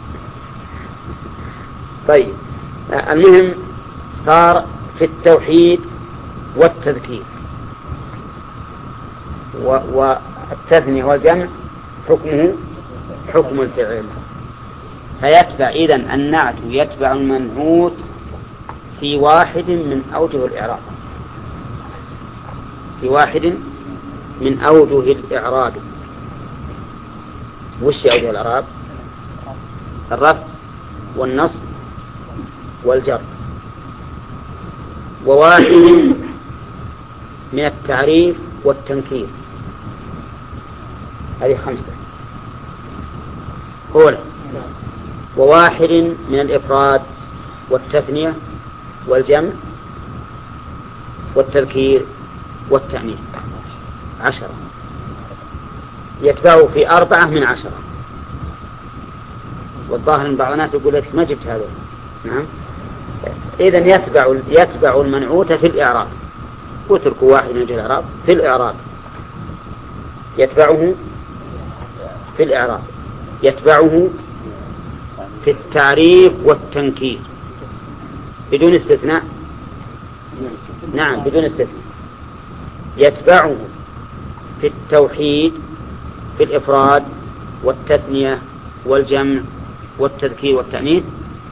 طيب، المهم صار في التوحيد والتذكير والتثنية والجمع حكمه حكم الفعل. فيتبع إذن النعت يتبع المنعوت في واحد من أوجه الإعراب. في واحد من أوجه الإعراب. وش أوجه الإعراب؟ الرفع والنصب والجر. وواحد من التعريف والتنكير. هذه 5. أولا، وواحد من الإفراد والتثنية والجمع والتذكير والتأنيث. 10. يتبعه في 4 من 10. والظاهر ان بعض الناس يقول لك ما جبت هذا. نعم، إذن يتبع المنعوت في الإعراب. وتركوا واحد من الإعراب في الإعراب. يتبعه في الإعراب، يتبعه في التعريف والتنكير بدون استثناء. نعم، بدون استثناء. يتبعه في التوحيد في الإفراد والتثنية والجمع والتذكير والتأنيث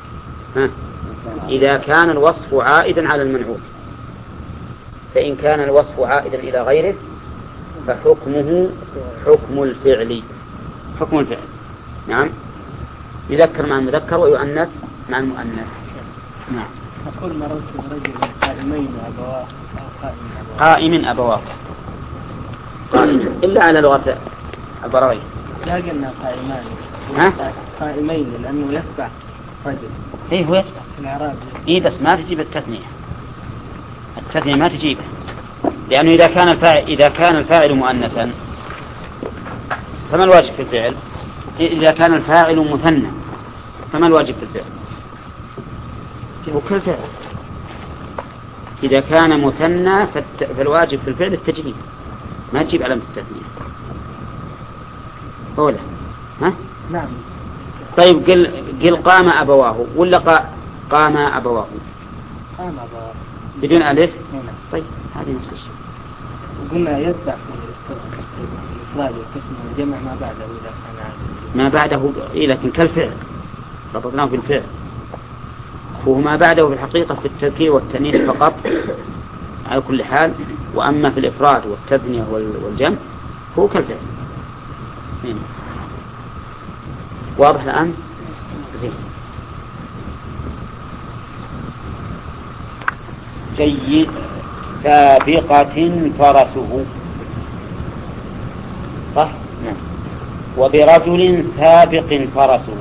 إذا كان الوصف عائدا على المنعوت. فإن كان الوصف عائدا إلى غيره فحكمه حكم الفعل. حكم الفعل. نعم، يذكر مع المذكر ويؤنث مع المؤنث. نعم. أقول مررت برجل قائمين أبواه. قائم أبواه. قائم إلا على لغة البراغيث. لا قلنا قائمان. قائمين لأنه يتبع رجل. إيه هو يتبع في الإعراب. إيه بس ما تجيب التثنية. التثنية ما تجيبه. لأنه إذا كان الفاعل مؤنثا فما الواجب في الفعل؟ إذا كان الفاعل مثنى فما الواجب في الفعل؟ وكالفعل. إذا كان مثنى فالواجب في الفعل التجديد، ما تجيب علامة التثنية. أولا ها؟ نعم. طيب قل قام أبواه ولا قام أبواه؟ قام أبواه بدون ألف؟ نعم. طيب هذه نفس الشيء. وقلنا يتبع في الإفراد والقسم والجمع ما بعده إذا كان ما بعده لكن كالفعل ربطناه في الفعل، وهو ما بعده في الحقيقة في التذكير والتأنيث فقط على كل حال، وأما في الإفراد والتثنية والجمع هو كالفعل. واضح الآن؟ جيد. سابقة فرسه، صح؟ نعم. وبرجل سابق فرسه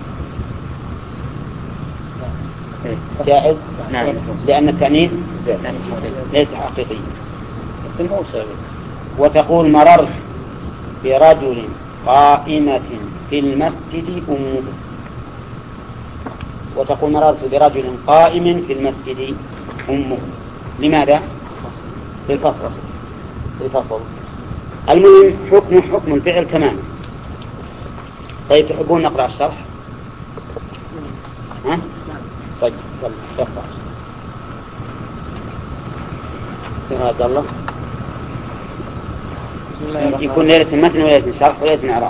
جائز؟ نعم، لأن التأنيث ليس حقيقي. وتقول مررت برجل قائمة في المسجد أمه، وتقول مررت برجل قائم في المسجد أمه. لماذا؟ للفصل. المهم حكم الفعل تماما. طيب تحبون نقرأ الشرح؟ ها؟ طيب يلا اقرأ. عبد الله. يكون ليلة المتن وليلة الشرح وليلة الإعراب.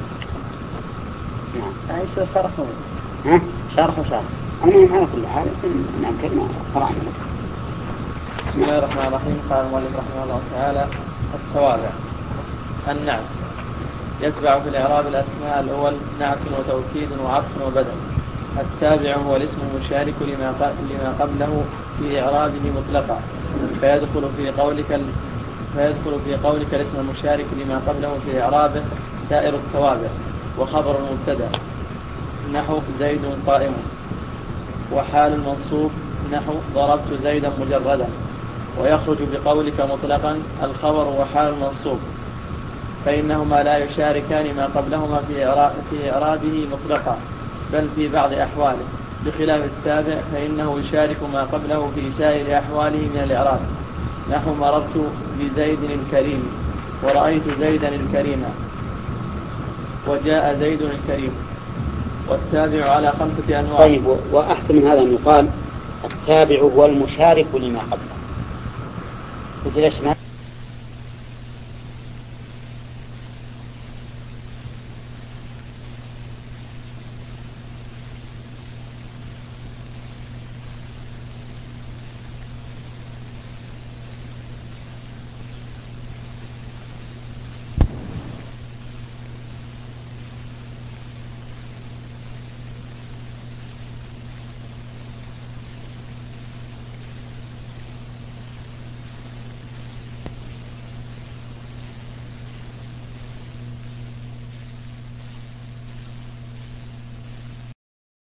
نعم. ايش شرحه؟ ها؟ شرح. المهم على كل حال نعم كلمة قرأنا. بسم الله الرحمن الرحيم. قال المؤلف رحمه الله تعالى: التوابع. النعت يتبع في الإعراب الأسماء الأول نعت وتوكيد وعطف وبدل. التابع هو الاسم المشارك لما قبله في إعرابه مطلقا، فيدخل في قولك الاسم المشارك لما قبله في إعرابه سائر التوابع وخبر المبتدأ نحو زيد قائم، وحال المنصوب نحو ضربت زيدا مجردا. ويخرج بقولك مطلقا الخبر وحال المنصوب، فإنهما لا يشاركان ما قبلهما في إعرابه مطلقا بل في بعض أحواله، بخلاف التابع فإنه يشارك ما قبله في سائر أحواله من الإعراب نحو مررت بزيد الكريم ورأيت زيدا الكريما وجاء زيد الكريم. والتابع على 5 أنواع. طيب، وأحسن من هذا أن يقال التابع هو المشارك لما قبله. ليش ما